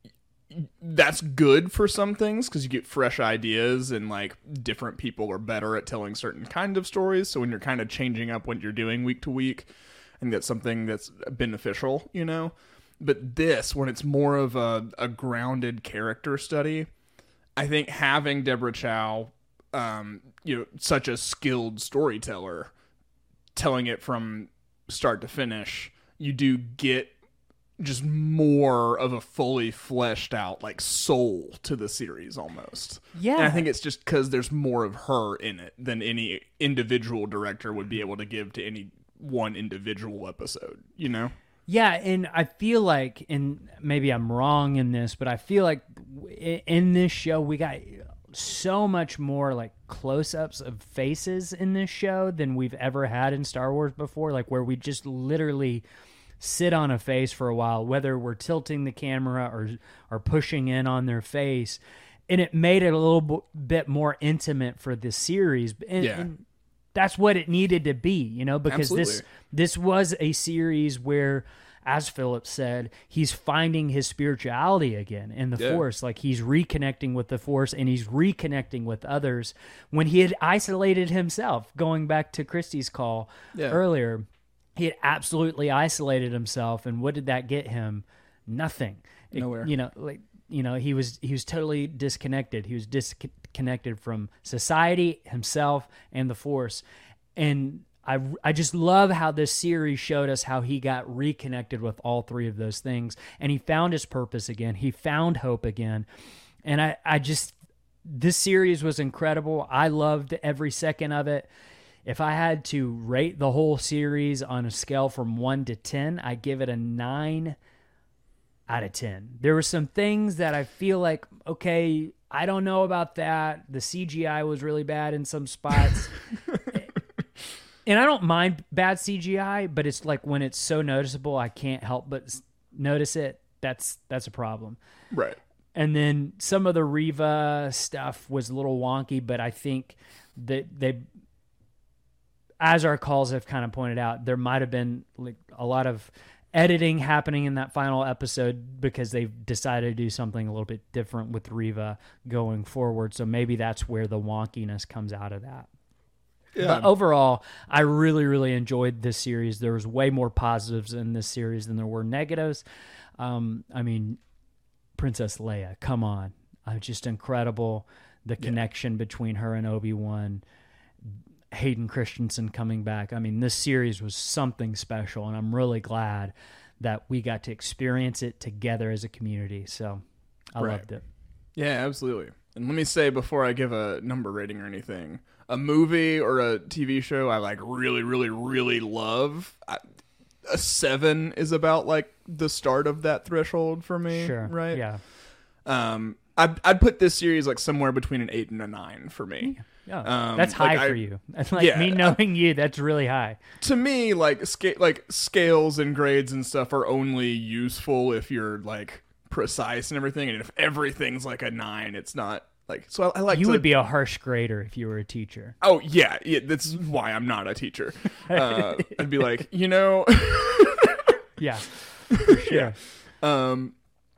that's good for some things because you get fresh ideas and like different people are better at telling certain kind of stories. So when you're kind of changing up what you're doing week to week, I think that's something that's beneficial, you know. But this, when it's more of a, a grounded character study, I think having Deborah Chow, um, you know, such a skilled storyteller, telling it from start to finish, you do get just more of a fully fleshed out like soul to the series almost. Yeah. And I think it's just because there's more of her in it than any individual director would be able to give to any one individual episode, you know? Yeah, and I feel like, and maybe I'm wrong in this, but I feel like w- in this show we got so much more like close-ups of faces in this show than we've ever had in Star Wars before, like where we just literally sit on a face for a while, whether we're tilting the camera or or pushing in on their face, and it made it a little b- bit more intimate for this series. And, Yeah. and that's what it needed to be, you know, because this Absolutely. this was a series where, as Philip said, he's finding his spirituality again in the Yeah. Force. Like he's reconnecting with the Force and he's reconnecting with others when he had isolated himself. Going back to Christie's call Yeah. earlier, he had absolutely isolated himself, and what did that get him? Nothing. It- Nowhere. you know, like you know, he was he was totally disconnected. He was disconnected from society, himself, and the Force. And I I just love how this series showed us how he got reconnected with all three of those things, and he found his purpose again. He found hope again, and I I just this series was incredible. I loved every second of it. If I had to rate the whole series on a scale from one to ten, I give it a nine out of ten. There were some things that I feel like, okay, I don't know about that. The C G I was really bad in some spots. And I don't mind bad C G I, but it's like when it's so noticeable, I can't help but s- notice it. That's that's a problem. Right. And then some of the Reva stuff was a little wonky, but I think that they, as our calls have kind of pointed out, there might have been like a lot of editing happening in that final episode because they've decided to do something a little bit different with Reva going forward. So maybe that's where the wonkiness comes out of that. Yeah. But overall, I really, really enjoyed this series. There was way more positives in this series than there were negatives. Um, I mean, Princess Leia, come on. Uh, just incredible. The connection between her and Obi-Wan. Hayden Christensen coming back. I mean, this series was something special, and I'm really glad that we got to experience it together as a community. So I Right. loved it. Yeah, absolutely. And let me say before I give a number rating or anything, a movie or a T V show I like really, really, really love. I, a seven is about like the start of that threshold for me. Sure. Right. Yeah. Um, I'd, I'd put this series like somewhere between an eight and a nine for me. Yeah. Um, that's high like for I, you. Like yeah, me knowing you, that's really high. To me, like sca- like scales and grades and stuff are only useful if you're like precise and everything. And if everything's like a nine, it's not like. So I, I like you to, would be a harsh grader if you were a teacher. Oh yeah, yeah. That's why I'm not a teacher. Uh, I'd be like, you know. Yeah. For sure. Yeah. Um.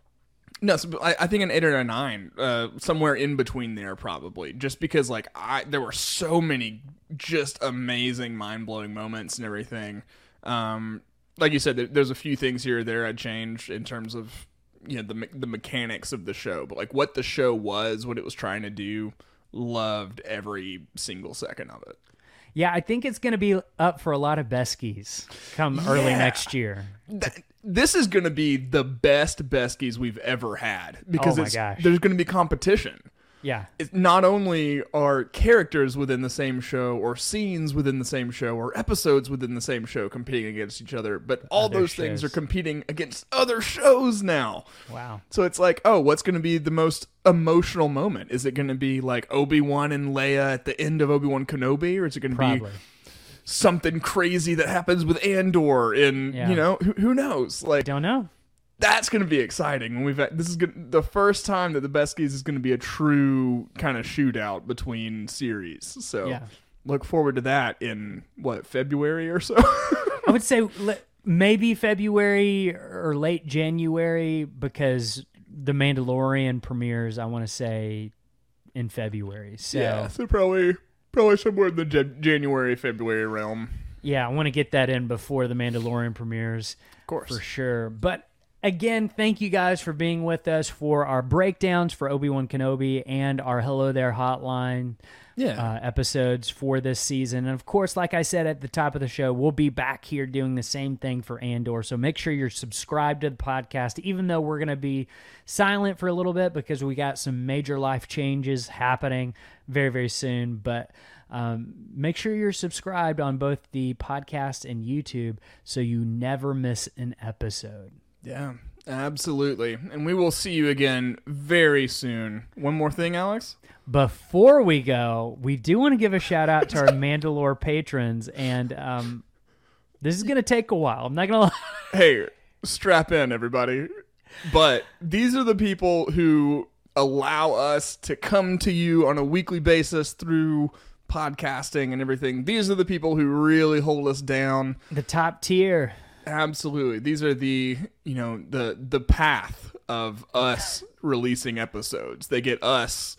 No, so I, I think an eight or a nine, uh, somewhere in between there probably, just because like I there were so many just amazing, mind blowing moments and everything. Um, like you said, there, there's a few things here or there I'd change in terms of you know the me- the mechanics of the show, but like what the show was, what it was trying to do, loved every single second of it. Yeah, I think it's going to be up for a lot of Beskies come early Yeah. next year. Th- this is going to be the best Beskies we've ever had because Oh my it's, gosh. there's going to be competition. Yeah. It's not only are characters within the same show or scenes within the same show or episodes within the same show competing against each other, but all Other those things shows. are competing against other shows now. Wow. So it's like, oh, what's going to be the most emotional moment? Is it going to be like Obi-Wan and Leia at the end of Obi-Wan Kenobi, or is it going to be Probably. something crazy that happens with Andor in, Yeah. you know, who, who knows? Like, Don't know. that's going to be exciting. When we've had, this is gonna, the first time that the Beskies is going to be a true kind of shootout between series. So Yeah. look forward to that in what, February or so. I would say le- maybe February or late January because The Mandalorian premieres, I want to say, in February. So yeah, so probably probably somewhere in the Jan- January February realm. yeah, I want to get that in before The Mandalorian premieres. Of course, for sure. But again, thank you guys for being with us for our breakdowns for Obi-Wan Kenobi and our Hello There Hotline Yeah. uh, episodes for this season. And of course, like I said at the top of the show, we'll be back here doing the same thing for Andor. So make sure you're subscribed to the podcast, even though we're going to be silent for a little bit because we got some major life changes happening very, very soon. But um, make sure you're subscribed on both the podcast and YouTube so you never miss an episode. Yeah, absolutely. And we will see you again very soon. One more thing, Alex? Before we go, we do want to give a shout out to our Mandalore patrons, and um, this is going to take a while. I'm not going to lie. Hey, strap in, everybody. But these are the people who allow us to come to you on a weekly basis through podcasting and everything. These are the people who really hold us down. The top tier. Absolutely. These are the, you know, the the path of us releasing episodes. They get us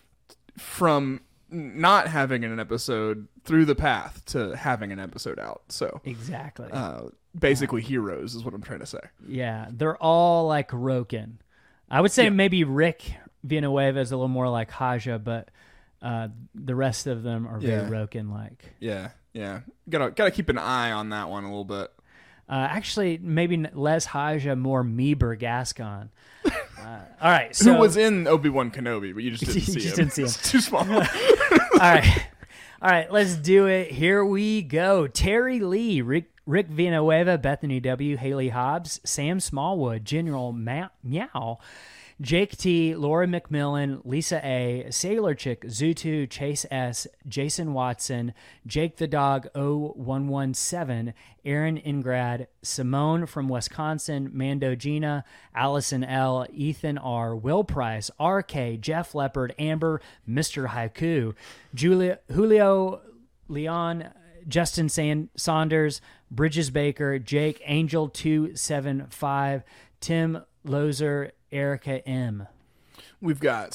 from not having an episode through the path to having an episode out. So Exactly. uh, basically heroes is what I'm trying to say. Yeah, they're all like Roken. I would say Yeah. maybe Rick Villanueva is a little more like Haja, but uh, the rest of them are very Yeah. Roken-like. Yeah, yeah. Gotta gotta keep an eye on that one a little bit. Uh, actually, maybe n- less Haja, more Meeber Gascon. Uh, all right, so Who was in Obi-Wan Kenobi, but you just didn't You see just him. didn't see him. It's too small. all right, all right, let's do it. Here we go. Terry Lee, Rick, Rick Villanueva, Bethany W, Haley Hobbs, Sam Smallwood, General Ma- Meow, Jake T, Laura McMillan, Lisa A, Sailor Chick, Zutu, Chase S, Jason Watson, Jake the Dog oh one one seven, Aaron Ingrad, Simone from Wisconsin, Mando Gina, Allison L, Ethan R, Will Price, R K, Jeff Leopard, Amber, Mister Haiku, Julia, Julio Leon, Justin San- Saunders, Bridges Baker, Jake, Angel two seven five, Tim Lozer, Erica M. We've got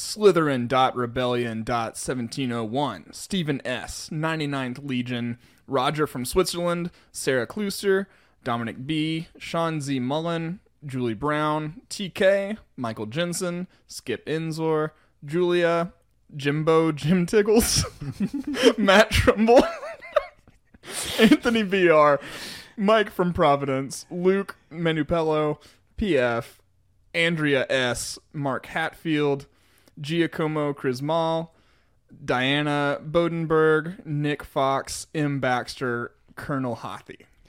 Slytherin.Rebellion.seventeen oh one, Stephen S., ninety-ninth Legion, Roger from Switzerland, Sarah Kluster, Dominic B., Sean Z. Mullen, Julie Brown, T K, Michael Jensen, Skip Inzor, Julia, Jimbo Jim Tickles, Matt Trumbull, Anthony B R, Mike from Providence, Luke Menupello, P F, Andrea S., Mark Hatfield, Giacomo Crismal, Diana Bodenberg, Nick Fox, M. Baxter, Colonel Hothie.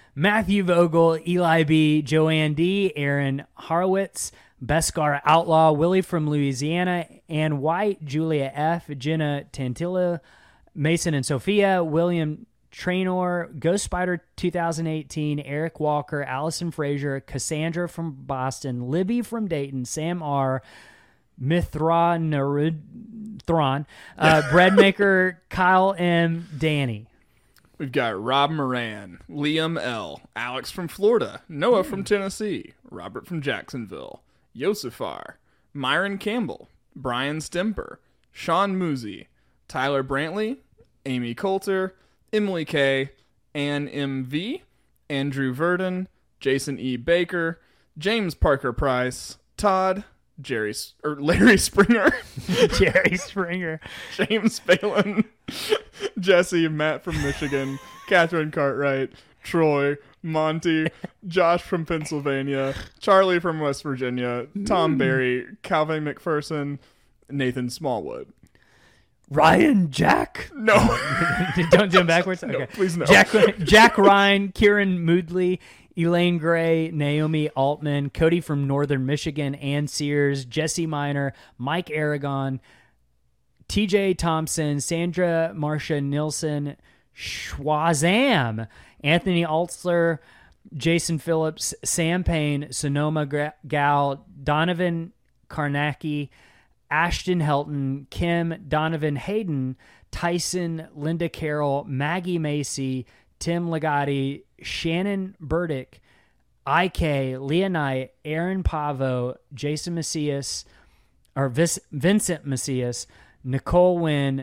Matthew Vogel, Eli B., Joanne D., Aaron Horowitz, Beskar Outlaw, Willie from Louisiana, Ann White, Julia F., Jenna Tantilla, Mason and Sophia, William Trainor, Ghost Spider two thousand eighteen, Eric Walker, Allison Frazier, Cassandra from Boston, Libby from Dayton, Sam R., Mithra Thron, uh, Breadmaker, Kyle M., Danny. We've got Rob Moran, Liam L., Alex from Florida, Noah from Tennessee, Robert from Jacksonville, Yosifar, Myron Campbell, Brian Stemper, Sean Moosey, Tyler Brantley, Amy Coulter, Emily K., Ann M V, Andrew Verdon, Jason E. Baker, James Parker Price, Todd, Jerry or Larry Springer, Jerry Springer, James Phelan, Jesse, Matt from Michigan, Catherine Cartwright, Troy, Monty, Josh from Pennsylvania, Charlie from West Virginia, Tom mm. Berry, Calvin McPherson, Nathan Smallwood. Ryan Jack? No. Don't do them backwards? Okay. No, please no. Jack, Jack Ryan, Kieran Moodley, Elaine Gray, Naomi Altman, Cody from Northern Michigan, Ann Sears, Jesse Miner, Mike Aragon, T J Thompson, Sandra Marcia Nilsson, Schwazam, Anthony Altsler, Jason Phillips, Sam Payne, Sonoma Gal, Donovan Karnacki, Ashton Helton, Kim, Donovan Hayden, Tyson, Linda Carroll, Maggie Macy, Tim Legatti, Shannon Burdick, I K, Leah Knight, Aaron Pavo, Jason Macias, or Vis- Vincent Macias, Nicole Wynn,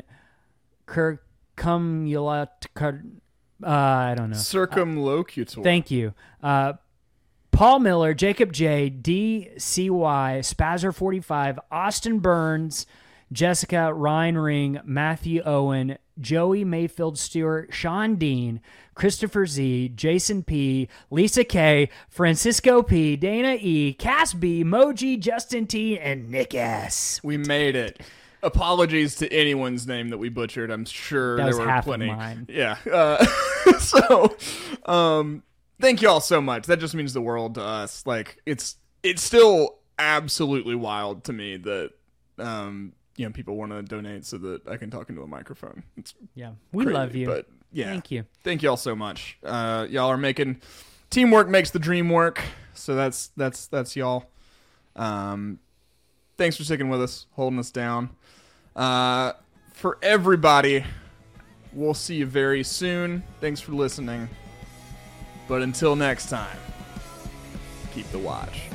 Kirkumulat, uh, I don't know. Circumlocutor. Uh, thank you. Uh, Paul Miller, Jacob J, D C Y, Spazzer forty-five, Austin Burns, Jessica Ryan Ring, Matthew Owen, Joey Mayfield Stewart, Sean Dean, Christopher Z, Jason P, Lisa K, Francisco P, Dana E, Cass B, Moji, Justin T, and Nick S. We made it. Apologies to anyone's name that we butchered. I'm sure that there was were half plenty. Of mine. Yeah. Uh, so, um, thank you all so much. That just means the world to us. Like, it's it's still absolutely wild to me that um, you know, people want to donate so that I can talk into a microphone. It's yeah, we crazy, love you. But yeah, thank you. Thank you all so much. Uh, y'all are making teamwork makes the dream work. So that's that's that's y'all. Um, thanks for sticking with us, holding us down. Uh, for everybody, we'll see you very soon. Thanks for listening. But until next time, keep the watch.